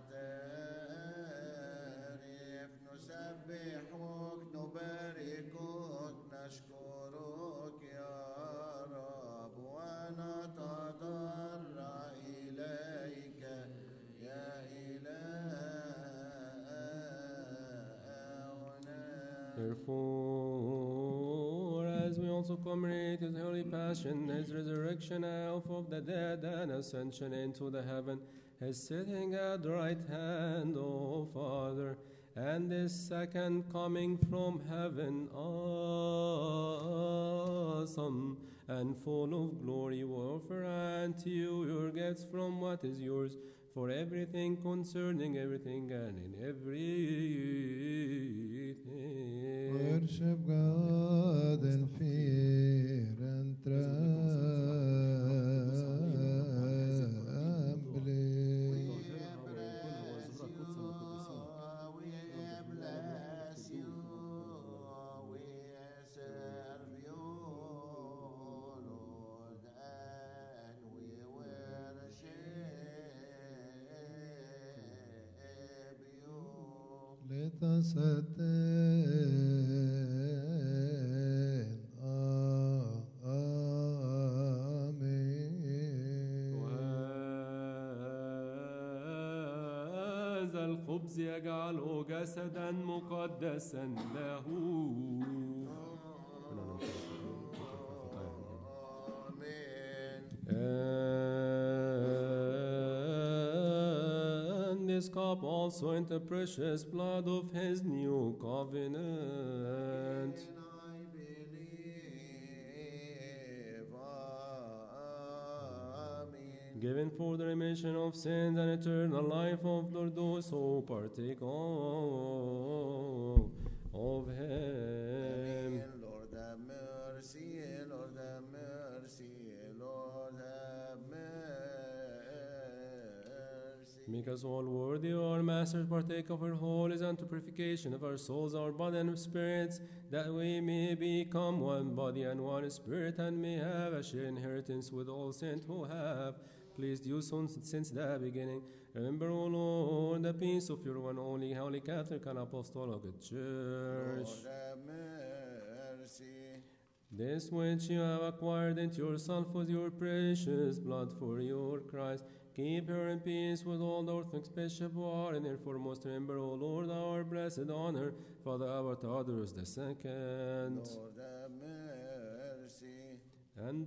نعترف نسبحك نباركك نشكرك يا رب ونتضرع إليك يا إلهنا. Therefore, as we also commemorate his holy passion, his resurrection out of the dead, and ascension into the heaven, his sitting at the right hand, O Father, and his second coming from heaven, awesome and full of glory, we offer unto you your gifts from what is yours, for everything concerning everything and in everything. Worship God in fear and trembling. We bless you, we bless you, we serve you, Lord, and we worship you. Let us attain. Amen. وهذا الخبز يجعله جسدا مقدسا له. Amen. And this cup also in the precious blood of his new covenant, And I believe, Amen. given for the remission of sins and eternal life of Lord those who partake of, of him. Amen. Lord have mercy, Lord have mercy, Lord have mercy. Make us all worthy, our Master, to partake of our holies and to purification of our souls, our body and spirits, that we may become one body and one spirit, and may have a shared inheritance with all saints who have pleased you since the beginning. Remember, O Lord, the peace of your one only holy Catholic and Apostolic Church. Lord have mercy. This which you have acquired into yourself with your precious blood for your Christ, keep her in peace with all the Orthodox Bishop who are in her foremost. Remember, O Lord, our blessed honor, Father Abbot Tadros the second, Lord have mercy. and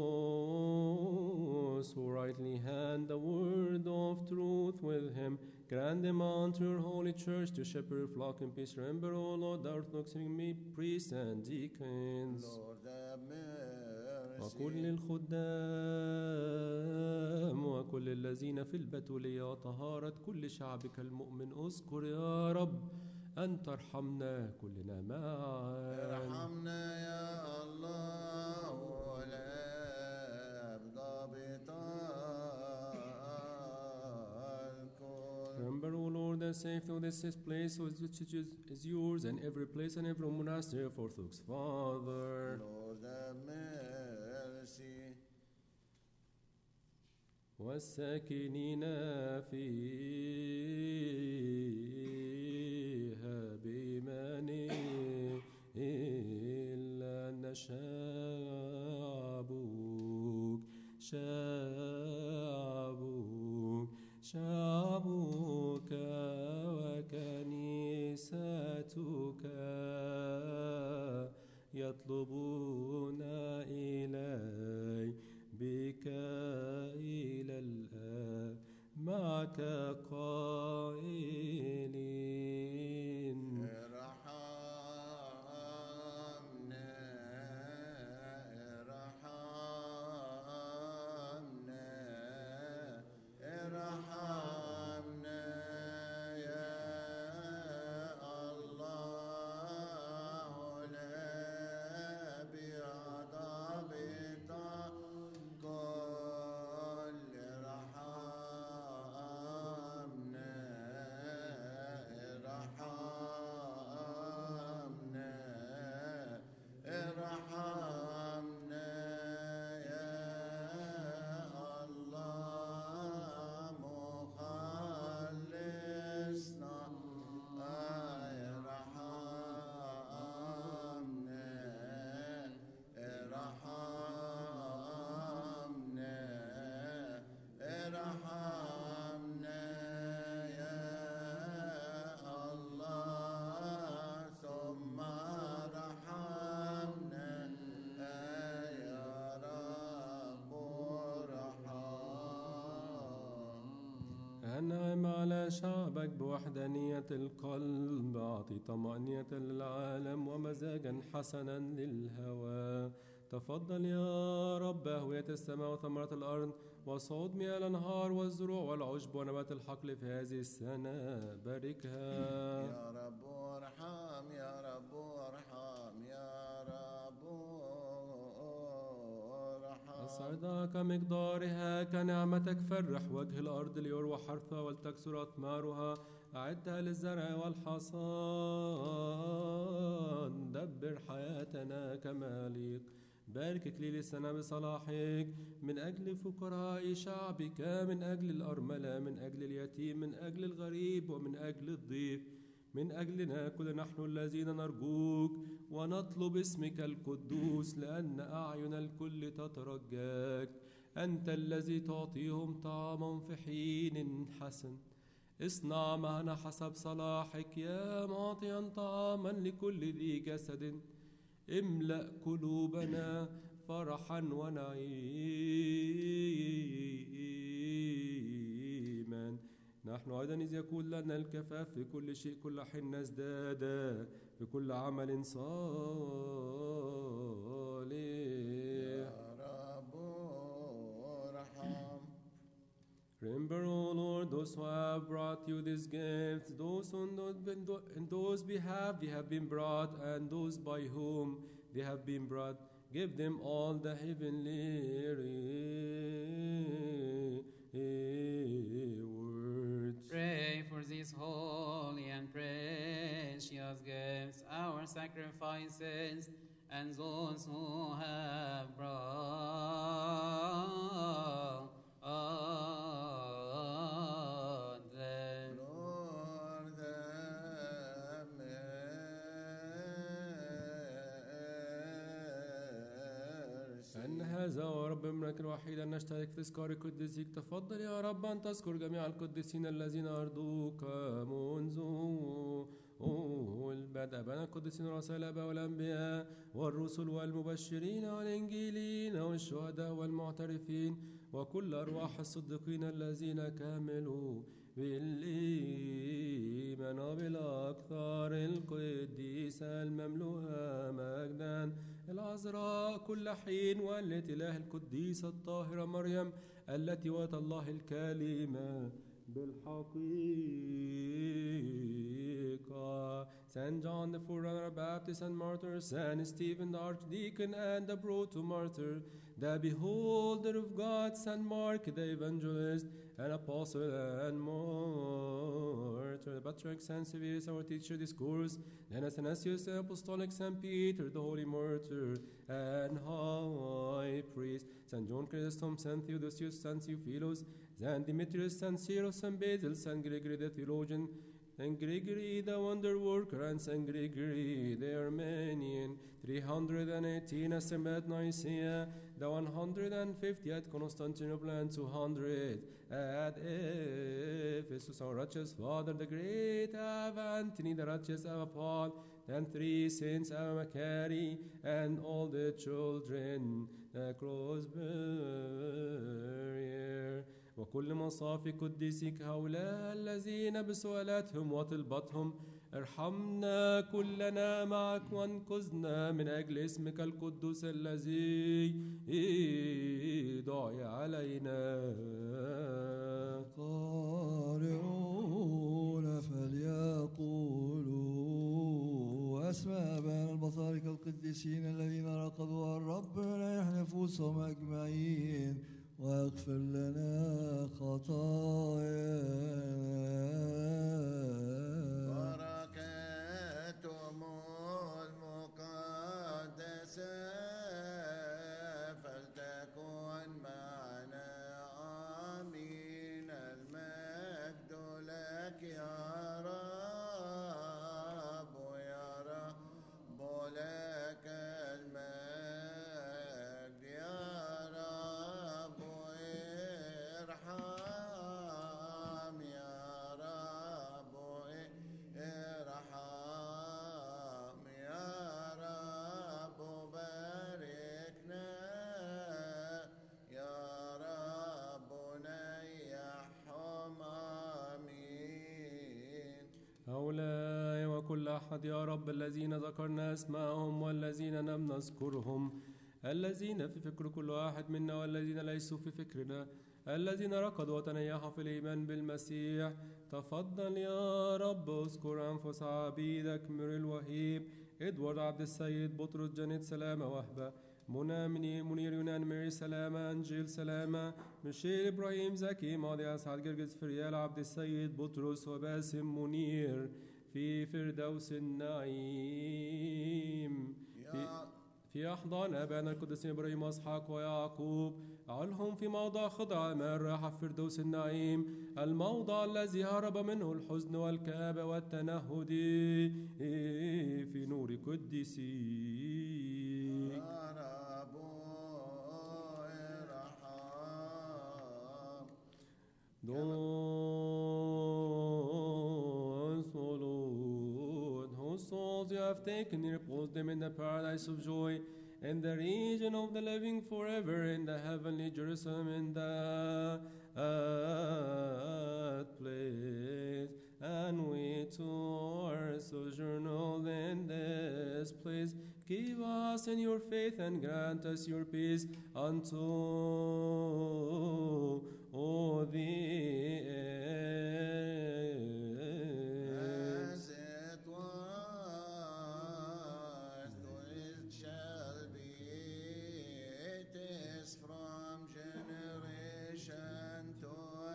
those who rightly hand the word of truth with him. Grant them unto your holy church to shepherd your flock in peace. Remember, O Lord, the Orthodox priests and deacons, Lord have وكل mercy. الخدام وكل الذين في البتولية وطهارة كل شعبك المؤمن. اذكر يا رب أن ترحمنا كلنا معا. ارحمنا يا الله ولا ضابط الكل. Remember, O Lord, that save through this place which is, is yours, and every place and every monastery of Orthodox Father. Lord have mercy. والساكنين فيها بإيمان إلا أن شعبك شعبك شعبك وكنيستك يطلبون إلي بك إلى الآب معك قائلين. ارحمنا ارحمنا ارحمنا يا الله لا بعطاء أنعم على شعبك بوحدانية القلب، أعطي طمأنينة للعالم ومزاجا حسنا للهوى. تفضل يا رب أهوية السماء وثمرة الأرض وصعود مياه الأنهار والزروع والعشب ونبات الحقل في هذه السنة، باركها. يا رب ارحم يا رب ارحم يا رب ارحم. أسعدها كمقدارها كنعمتك، فرح وجه الأرض ليروى حرثها ولتكسر أثمارها، أعدها للزرع والحصاد، دبر حياتنا كما يليق. بارك إكليل السنة بصلاحك من أجل فقراء شعبك، من أجل الأرملة، من أجل اليتيم، من أجل الغريب، ومن أجل الضيف، من أجلنا كل نحن الذين نرجوك ونطلب اسمك القدوس، لأن أعين الكل تترجاك. أنت الذي تعطيهم طعاما في حين حسن. اصنع معنا حسب صلاحك يا معطيا طعاما لكل ذي جسد. املأ قلوبنا فرحا ونعيما. نحن أيضا إذ يكون لنا الكفاف في كل شيء كل حين نزداد في كل عمل صالح. يا رب ارحم. Remember, O Lord, those who have brought you these gifts, those on those, in those behalf they have been brought, and those by whom they have been brought. Give them all the heavenly rewards. Pray for these holy and precious gifts, our sacrifices, and those who have brought them. Lord, have mercy. أن هذا هو رب ابنك الوحيد أن نشترك في تذكار قدسيك. تفضل يا رب أن تذكر جميع القديسين الذين أرضوك منذ البدء، بين القديسين ورسائل الآباء والأنبياء والرسل والمبشرين والإنجيلين والشهداء والمعترفين وكل أرواح الصديقين الذين كاملوا بالإيمان وبالأكثار القديسة المملوءة مجدا العذراء كل حين، والتي إله القديسة الطاهرة مريم التي وات الله الكلمة بالحقيقة. Saint John the forerunner, Baptist and martyr, Saint Stephen the archdeacon and the proto-martyr, the beholder of God, Saint Mark the evangelist, an apostle and martyr, the patriarch Saint Severus, our teacher, discourse, then Athanasius the apostolic, Saint Peter the holy martyr and high priest, Saint John Chrysostom, Saint Theodosius, Saint Theophilos, Saint Demetrius, Saint Cyril, Saint Basil, Saint Gregory the theologian, Saint Gregory the wonder worker, and Saint Gregory the Armenian, three hundred eighteen at Saint Nicaea, the one hundred fifty at Constantinople, and two hundred at Ephesus. Our righteous Father, the great Abba Anthony, the righteous Abba Paul, and three saints, Abba Macari, and all the children, the cross barrier. وكل مصافي قديسك هؤلاء الذين بسؤالاتهم وطلباتهم ارحمنا كلنا معك وانقذنا من أجل اسمك القدوس الذي دعي علينا. قارئون فليقولوا أسماء بين البطاركة القديسين الذين رقدوا الرب يريح نفوسهم أجمعين واغفر لنا خطايانا. بركاتهم المقدسة فلتكن معنا آمين. المجد لك يا رب يا رب لك المجد يا رب ارحم يا توحد يا رب الذين ذكرنا اسمائهم والذين لم نذكرهم، الذين في فكر كل واحد منا والذين ليسوا في فكرنا، الذين ركضوا وتنيحوا في الإيمان بالمسيح. تفضل يا رب اذكر أنفس عبيدك مير الوهيب، إدوارد عبد السيد، بطرس جانيت سلامة وهبة، منى منير منير يونان ميري سلامة، أنجيل سلامة، ميشيل إبراهيم زكي، ماضي أسعد جرجس فريال عبد السيد، بطرس وباسم منير في فردوس النعيم. في يا في أحضان آبائنا القديسين إبراهيم وإسحاق ويعقوب، علهم في موضع خضع ماء الراحة في فردوس النعيم، الموضع الذي هرب منه الحزن والكآبة والتنهد في نور قدسيك. يا رب ارحم. Those, O Lord, whose souls you have taken, repose them in the paradise of joy, in the region of the living forever, in the heavenly Jerusalem, in that place. And we too are sojourners in this place. Give us in your faith and grant us your peace unto all the end. As it was, so it shall be. It is from generation to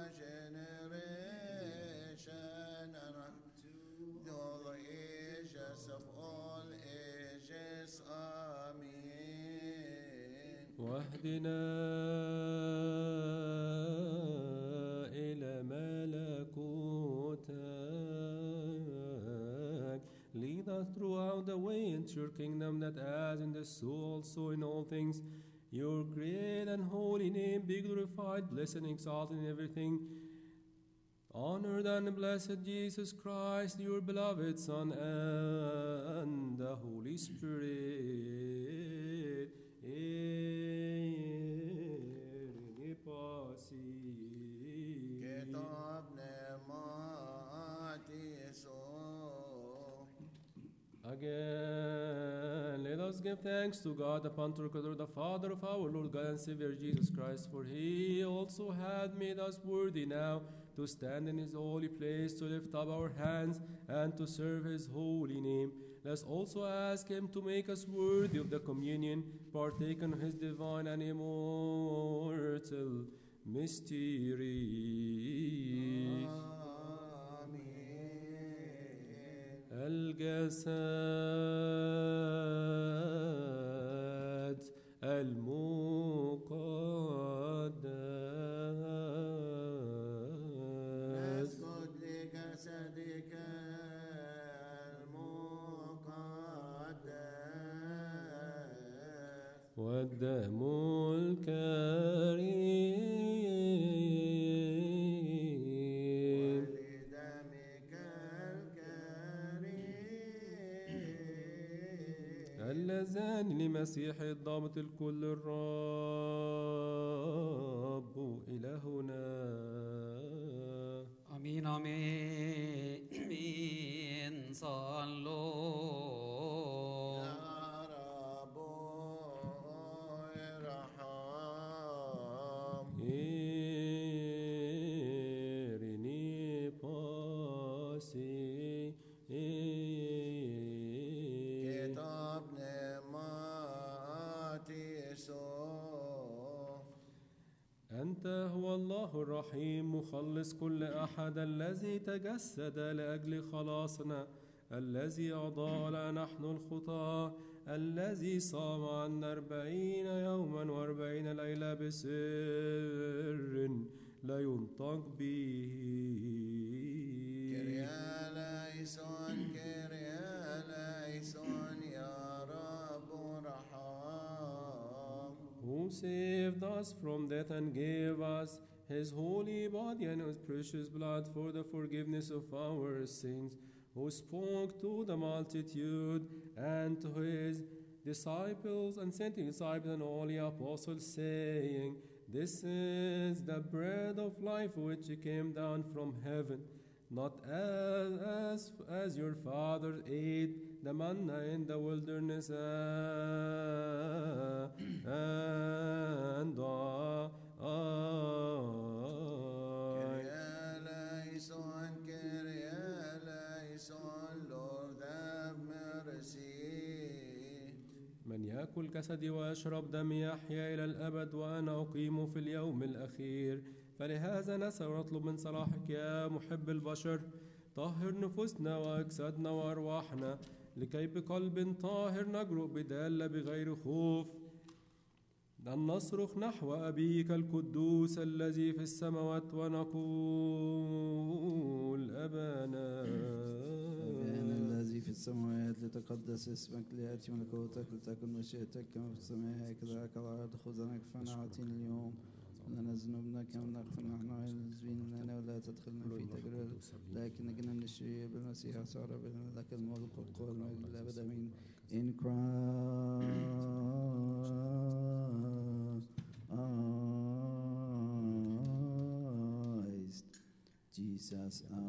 generation, and unto all the ages of all ages. Amen. واهدنا إلى ملكوتك. Lead us throughout the way into your kingdom, that as in the soul, so in all things, your great and holy name be glorified, blessed and exalted in everything. Honored and blessed Jesus Christ, your beloved Son, and the Holy Spirit. كتاب نعماتي يسوع. Again, let us give thanks to God, the Pantocrator, the Father of our Lord God and Savior Jesus Christ, for he also had made us worthy now to stand in his holy place, to lift up our hands, and to serve his holy name. Let's also ask him to make us worthy of the communion, partaken of his divine and immortal mystery. الجسد المقدس نسجد لجسدك المقدس والدم الكريم ولدمك الكريم اللذان لمسيح الضابط الكل الرب إلهنا. آمين آمين آمين. صلوا. يا رب ارحم. إيرني باسي كتاب نعماتي يسوع. أنت هو الله الرحيم مخلص كل أحد، الذي تجسد لأجل خلاصنا، الذي أضاء نحن الخطاة، الذي صام عنا أربعين يوما وأربعين ليلة بسر لا ينطق به. كريا ليسون كريا ليسون يا رب ارحم. Who saved us from death and gave us his holy body and his precious blood for the forgiveness of our sins, who spoke to the multitude and to his disciples and sent his disciples and all the apostles, saying, This is the bread of life which came down from heaven. not as, as, as your fathers ate the manna in the wilderness uh, and uh, Kyrie eleison, Lord have mercy. من يأكل جسدي ويشرب دمي يحيا إلى الأبد وأنا أقيم في اليوم الأخير. فلهذا نسأل ونطلب من صلاحك يا محب البشر طهر نفوسنا وأجسادنا وأرواحنا لكي بقلب طاهر نجرؤ بدالة بغير خوف أن نصرخ نحو أبيك القدوس الذي في السماوات ونقول أبانا أبانا الذي في السماوات لتقدس اسمك ليأتي ملكوتك لتكن مشيئتك كما في السماء هكذا على الأرض خذنا كفانا أعطينا اليوم لنا ذنوبنا كما نغفر نحن المذنبين لنا ولا تدخلنا في تجربة لكن نجنا من الشرير بالمسيح يسوع ربنا لك الملك والقوة والمجد للأبد آمين. In Christ Jesus our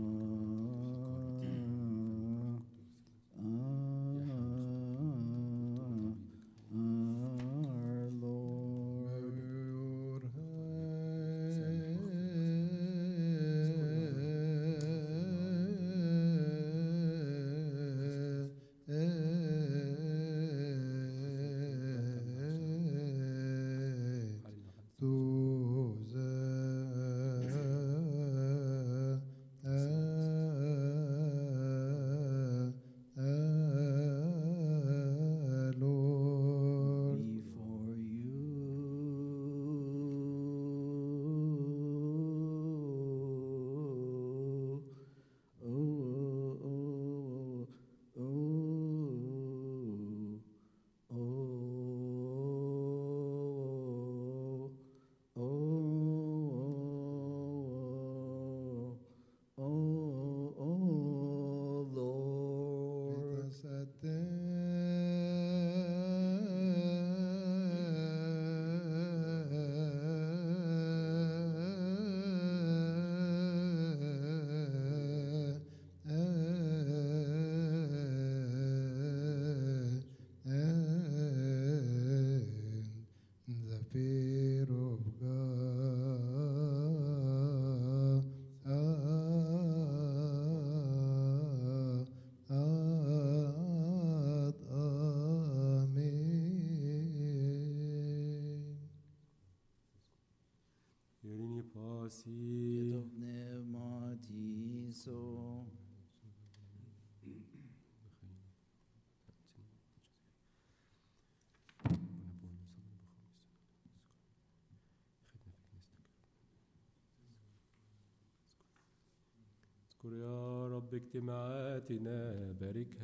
اذكر يا رب اجتماعاتنا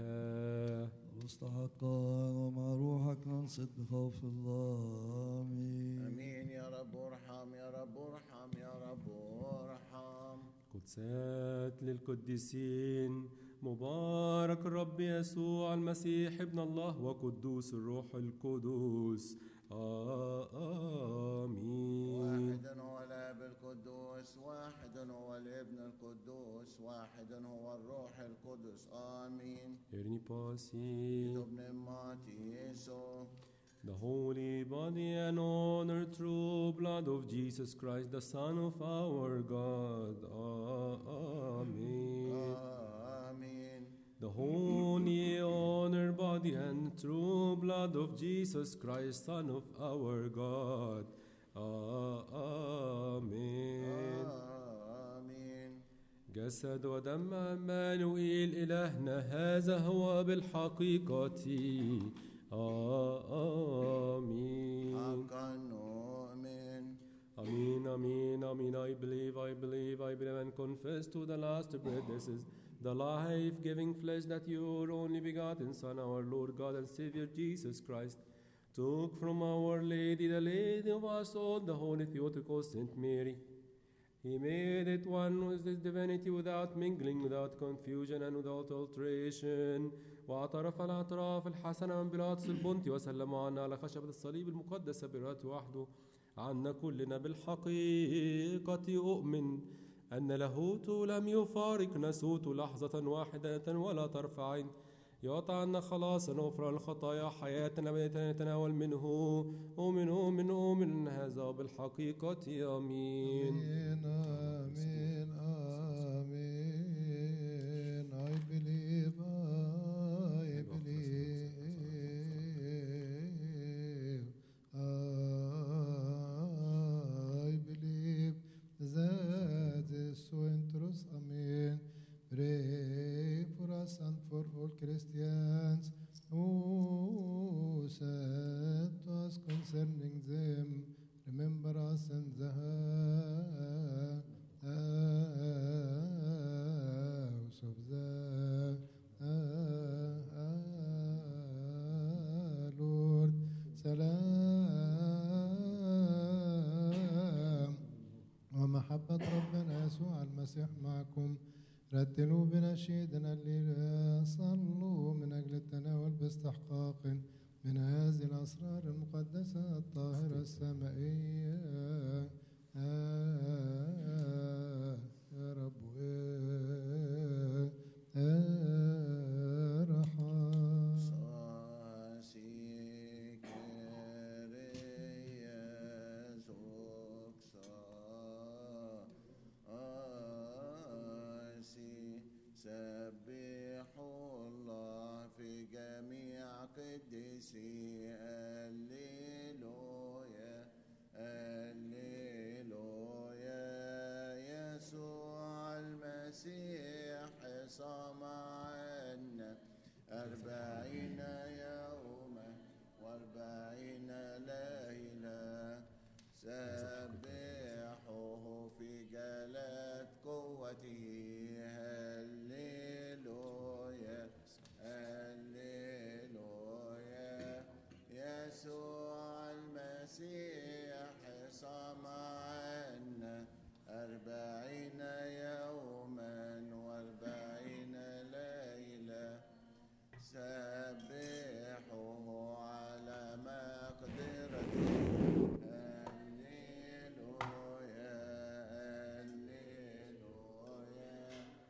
باركها مستحقا ومع روحك ننصت بخوف الله آمين. امين يا رب ارحم يا رب ارحم يا رب ارحم. قدسات للقديسين مبارك الرب يسوع المسيح ابن الله وقدوس الروح القدس آمين. واحد هو الاب القدوس واحد هو الابن القدوس واحد هو الروح القدس آمين. Erni pasi. The holy body and honor, true blood of Jesus Christ, the Son of our God. Amen. Amen. The holy honor, body and true blood of Jesus Christ, Son of our God. Amen. Amen. جسد ودم عمانوئيل إلهنا هذا هو بالحقيقة آمين. حقا نؤمن. Amen, amen, amen. I believe, I believe, I believe and confess to the last breath. This is the life-giving flesh that your only begotten Son, our Lord God and Savior Jesus Christ, took from Our Lady, the Lady of us all, the Holy Theotokos Saint Mary. He made it one with His divinity without mingling, without confusion and without alteration. واعترف الاعتراف الحسن من بيلاطس البنطي وسلم عنا على خشبة الصليب المقدسة برات وحده عنا كلنا بالحقيقة أؤمن أن لاهوت لم يفارق ناسوت لحظة واحدة ولا طرف عين، يعطى عنا خلاصا غفران الخطايا حياة أبدية نتناول منه ومنه منه من هذا بالحقيقة آمين. آمين آمين آمين. I believe, I believe, I believe that is so in truth. Amen. Pray for us and for all Christians who said to us concerning them, remember us in the house of the Lord. سلام ومحبة ربنا يسوع المسيح معكم. رتلوا بنشيدنا الليلة، صلوا من أجل التناول باستحقاق من هذه الأسرار المقدسة الطاهرة السمائية. آه يا رب ارحم. Sasi Kyrie Zoksa Asi سبحوا الله في جميع قدسي هللويا هللويا. يسوع المسيح صام عنا أربعين يوما وأربعين ليلة، سبحوه في جلال قوته هللويا هللويا. يسوع المسيح صام عنا أربعين يوما وأربعين ليلة، سبحوه على مقدرته هللويا هللويا.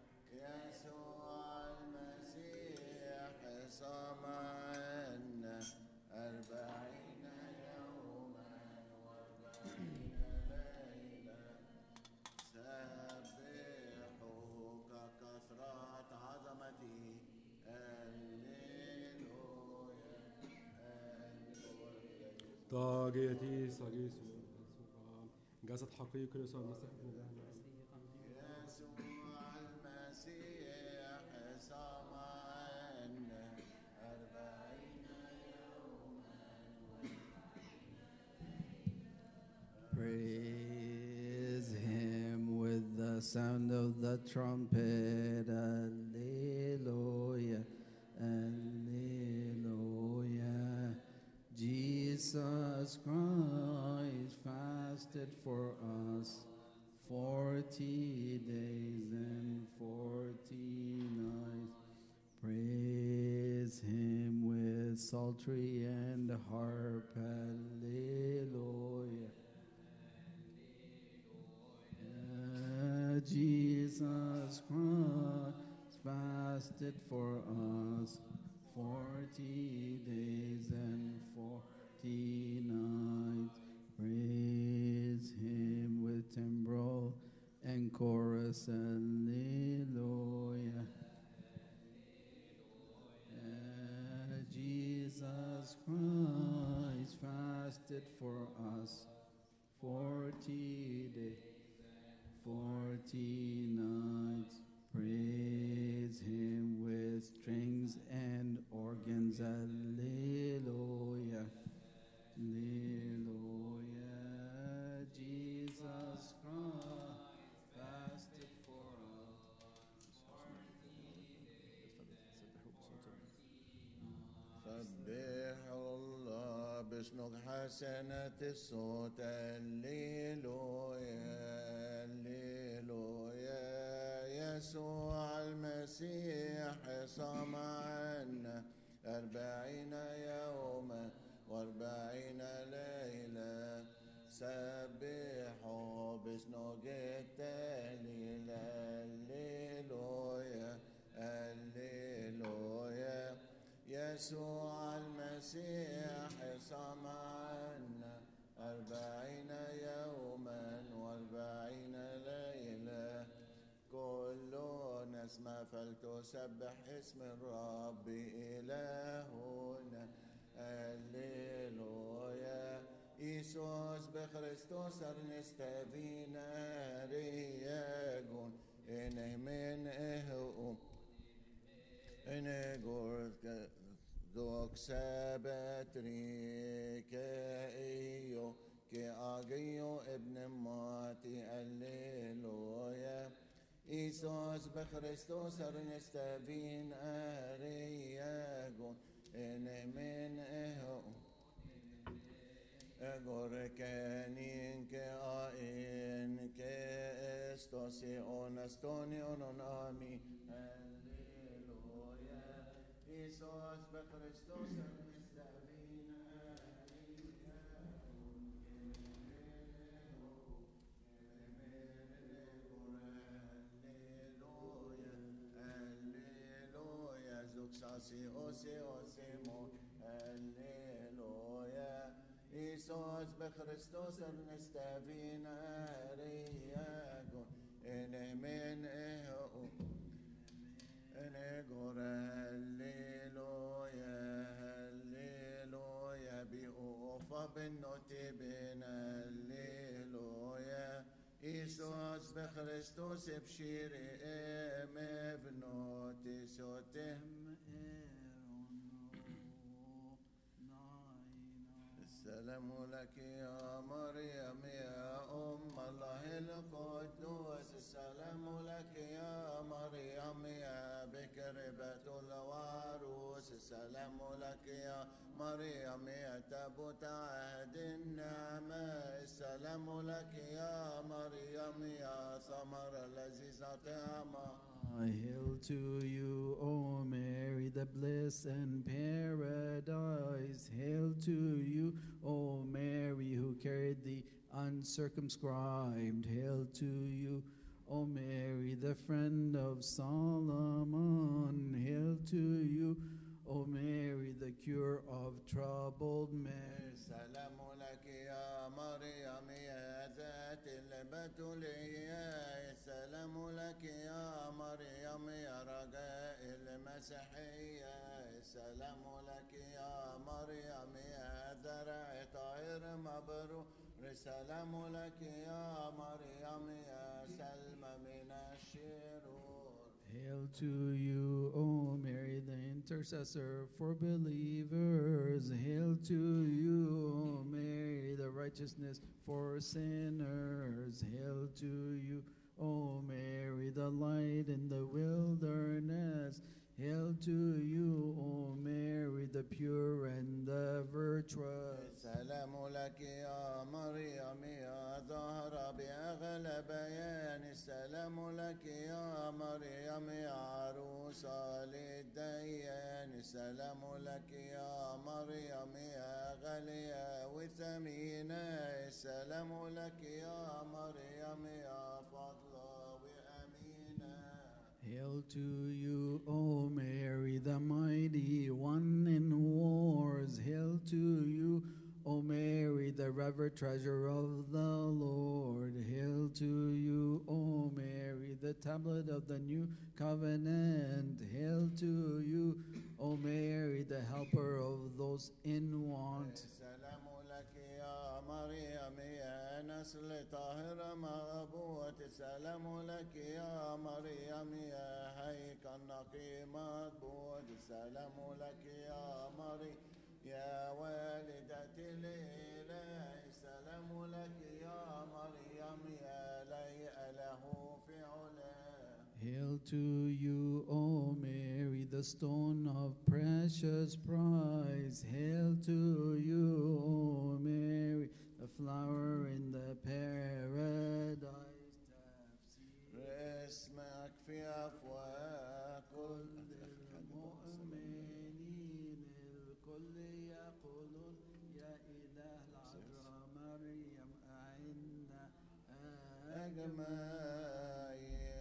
يسوع المسيح صام عنا أربعين يوما وأربعين ليلة، سبحوه ككثرة عظمته هللويا هللويا. طاغيتي صغير جسد حقيقي يسوع المسيح ابن الله. يسوع المسيح صام عنا أربعين يوما. Praise him with the sound of the trumpet. Alleluia, alleluia. Jesus Christ fasted for us forty days and forty nights. Praise him with psaltery and harp. Alleluia. Jesus Christ fasted for us forty days and forty nights. Praise him with timbrel and chorus. Alleluia. Jesus Christ fasted for us forty days, forty nights. Praise him with strings and organs. Alleluia. Alleluia. Jesus Christ fasted for us. سبحوا الله باسمك حسنة الصوت. هللويا هللويا. يسوع المسيح صام عنا أربعين يوما وأربعين ليلة، سبحوا باسمك التالي يسوع المسيح صام عنا أربعين يوما وأربعين ليلة كل نسمة فلتسبح اسم الرب إلهنا هللويا إيسوس بخريستوس أرنستافينا رياجون إنه من إهو إنه قرد دوك سابت ريكا إيو كي آجيو ابن ماتي هللويا إيسوس بخريستوس أرنستافين أرياجون إنه من إهو أقول كانين كائن كاستوسي أونستوني أونامي هللويا إيسوس بخريستوس المستعبين هللويا زوكساسي أوسي أوسيمو هللويا إيسوس بخريستوس المستعبين رياجون إنه من إهو إنه قول هللويا هللويا بأوفا بالنوتبين هللويا إيسوس بخريستوس بشيري إم بنوتي سوتهم السلام لك يا مريم يا أم الله القدوس السلام لك يا مريم يا بكربة الوعروس السلام لك يا مريم يا تابوت عهد النعمة السلام لك يا مريم يا ثمر الذي طعمه Hail to you, O Mary, the bliss and paradise. Hail to you, O Mary, who carried the uncircumscribed. Hail to you, O Mary, the friend of Solomon. Hail to you, O Mary, the cure of troubled men. السلام لك يا مريم يا ذات البتولية السلام لك يا مريم يا رجاء المسيحية السلام لك يا مريم يا زرع طائر مبروك السلام لك يا مريم يا سلمى من الشرور. Hail to you, O Mary, the intercessor for believers. Hail to you, O Mary, the righteousness for sinners. Hail to you, O Mary, the light in the wilderness. Hail to you, O Mary, the pure and the virtuous. السلام لك يا مريم يا ظهر بأغلى بيان السلام لك يا مريم يا عروسة للديان السلام لك يا مريم يا غالية وثمينة السلام لك يا مريم يا فضلة وأمينة. Hail to you, O Mary, the mighty one in wars. Hail to you, O Mary, the revered treasure of the Lord. Hail to you, O Mary, the tablet of the new covenant. Hail to you, O Mary, the helper of those in want. السلام لك يا مريم يا نسل طاهر مغبوط السلام لك يا مريم يا هيكل نقي مضبوط السلام لك يا مريم يا والدة الإله السلام لك يا مريم يا ليئة له في علاه. Hail to you, O Mary, the stone of precious price. Hail to you, O Mary, the flower in the paradise. اسمك في أفواه كل المؤمنين الكل يقولون يا إله العذراء مريم أعنا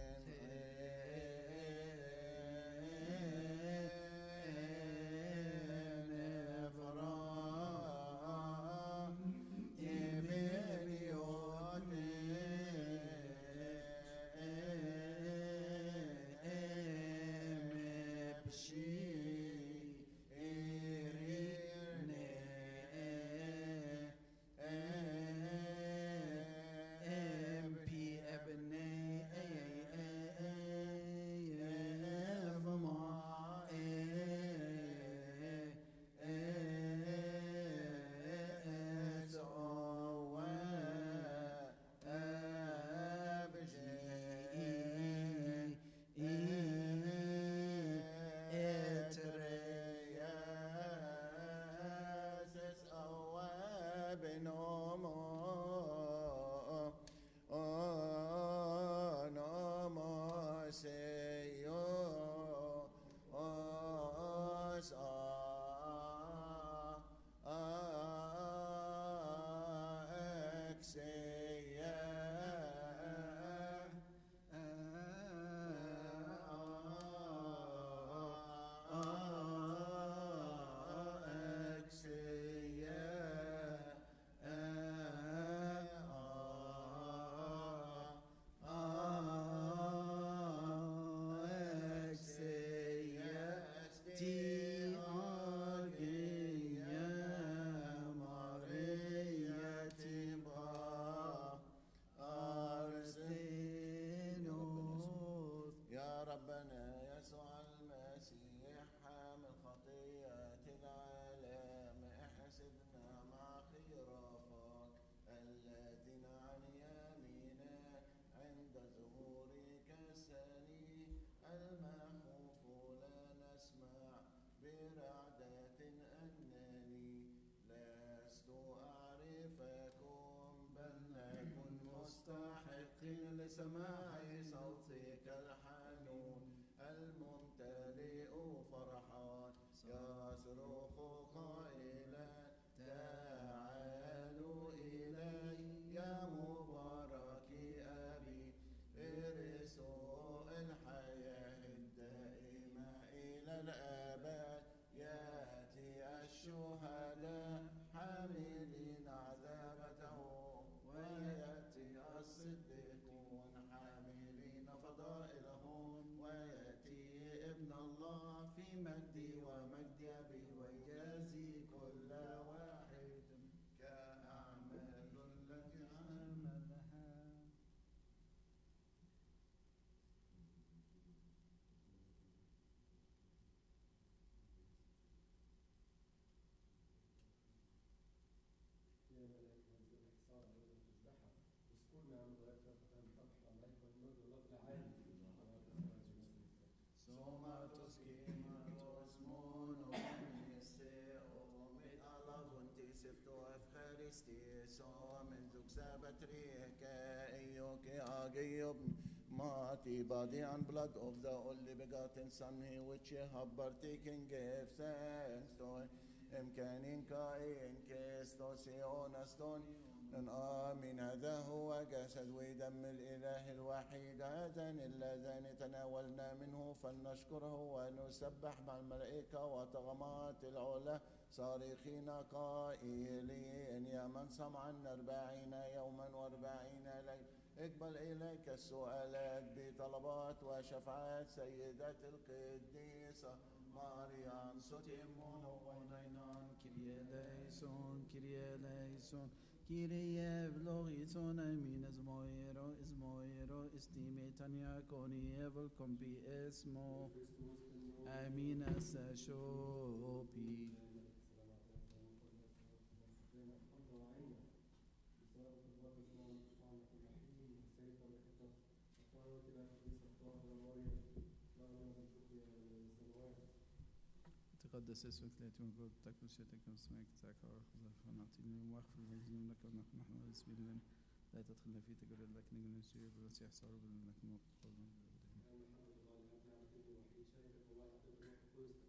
أجمعين. ربنا يسوع المسيح حامل خطية العالم احسبنا مع خرافك الذين عن يمينك عند ظهورك الثاني المخوف لا نسمع برعدة أنني لست أعرفكم بل نكن مستحقين لسماع صوتك الحنون الممتلئ فرحا يصرخ قائلا تعالوا إلي يا مبارك أبي ارثوا الحياة الدائمة إلى الأبد يأتي الشهداء حاملين عذابتهم ويأتي الصديقون حاملين فضائلهم ويأتي ابن الله في مجدي ومجد أبي ويجازي كل واحد كأعمال التي عملها. يا ملائكة منزل الحصار علينا تسبحها واذكرنا عن ضياف فتاة فتح عليك والنور واللطف العالي Soma toskimatos mono minister omit alavunti sifto efcharisti somen zuxabatrika eyoke agiyub Mati body and blood of the only begotten Son, which you have partaken, give thanks to him. Imkanin kain كستوسيون أستون آمين. هذا هو جسد ودم الإله الوحيد هذان اللذان تناولنا منه فلنشكره ونسبح مع الملائكة وطغمات العلا صارخين قائلين يا من صام عنا أربعين يوما وأربعين ليلة اقبل إليك السؤالات بطلبات وشفاعات سيدات القديسة مريم ستيمون ونينان كريه ليسون كريه ليسون كريه بلغيتون امين ازمويرو ازمويرو استيميتان يكوني يبلكم باسمه امين ساشوبي تقدس اسمك ليتم مجهود تكن شيئتك واسمك تاكا وخزف ونعطيني واغفر المجنون لك ونحن نحن ونسبي لنا لا تدخلنا في تجربة لك نجل نسير بالمسيح صار لك موقف قولنا الحمد لله لأن نعمة الوحيد شركة الله يعطيك الروح القدس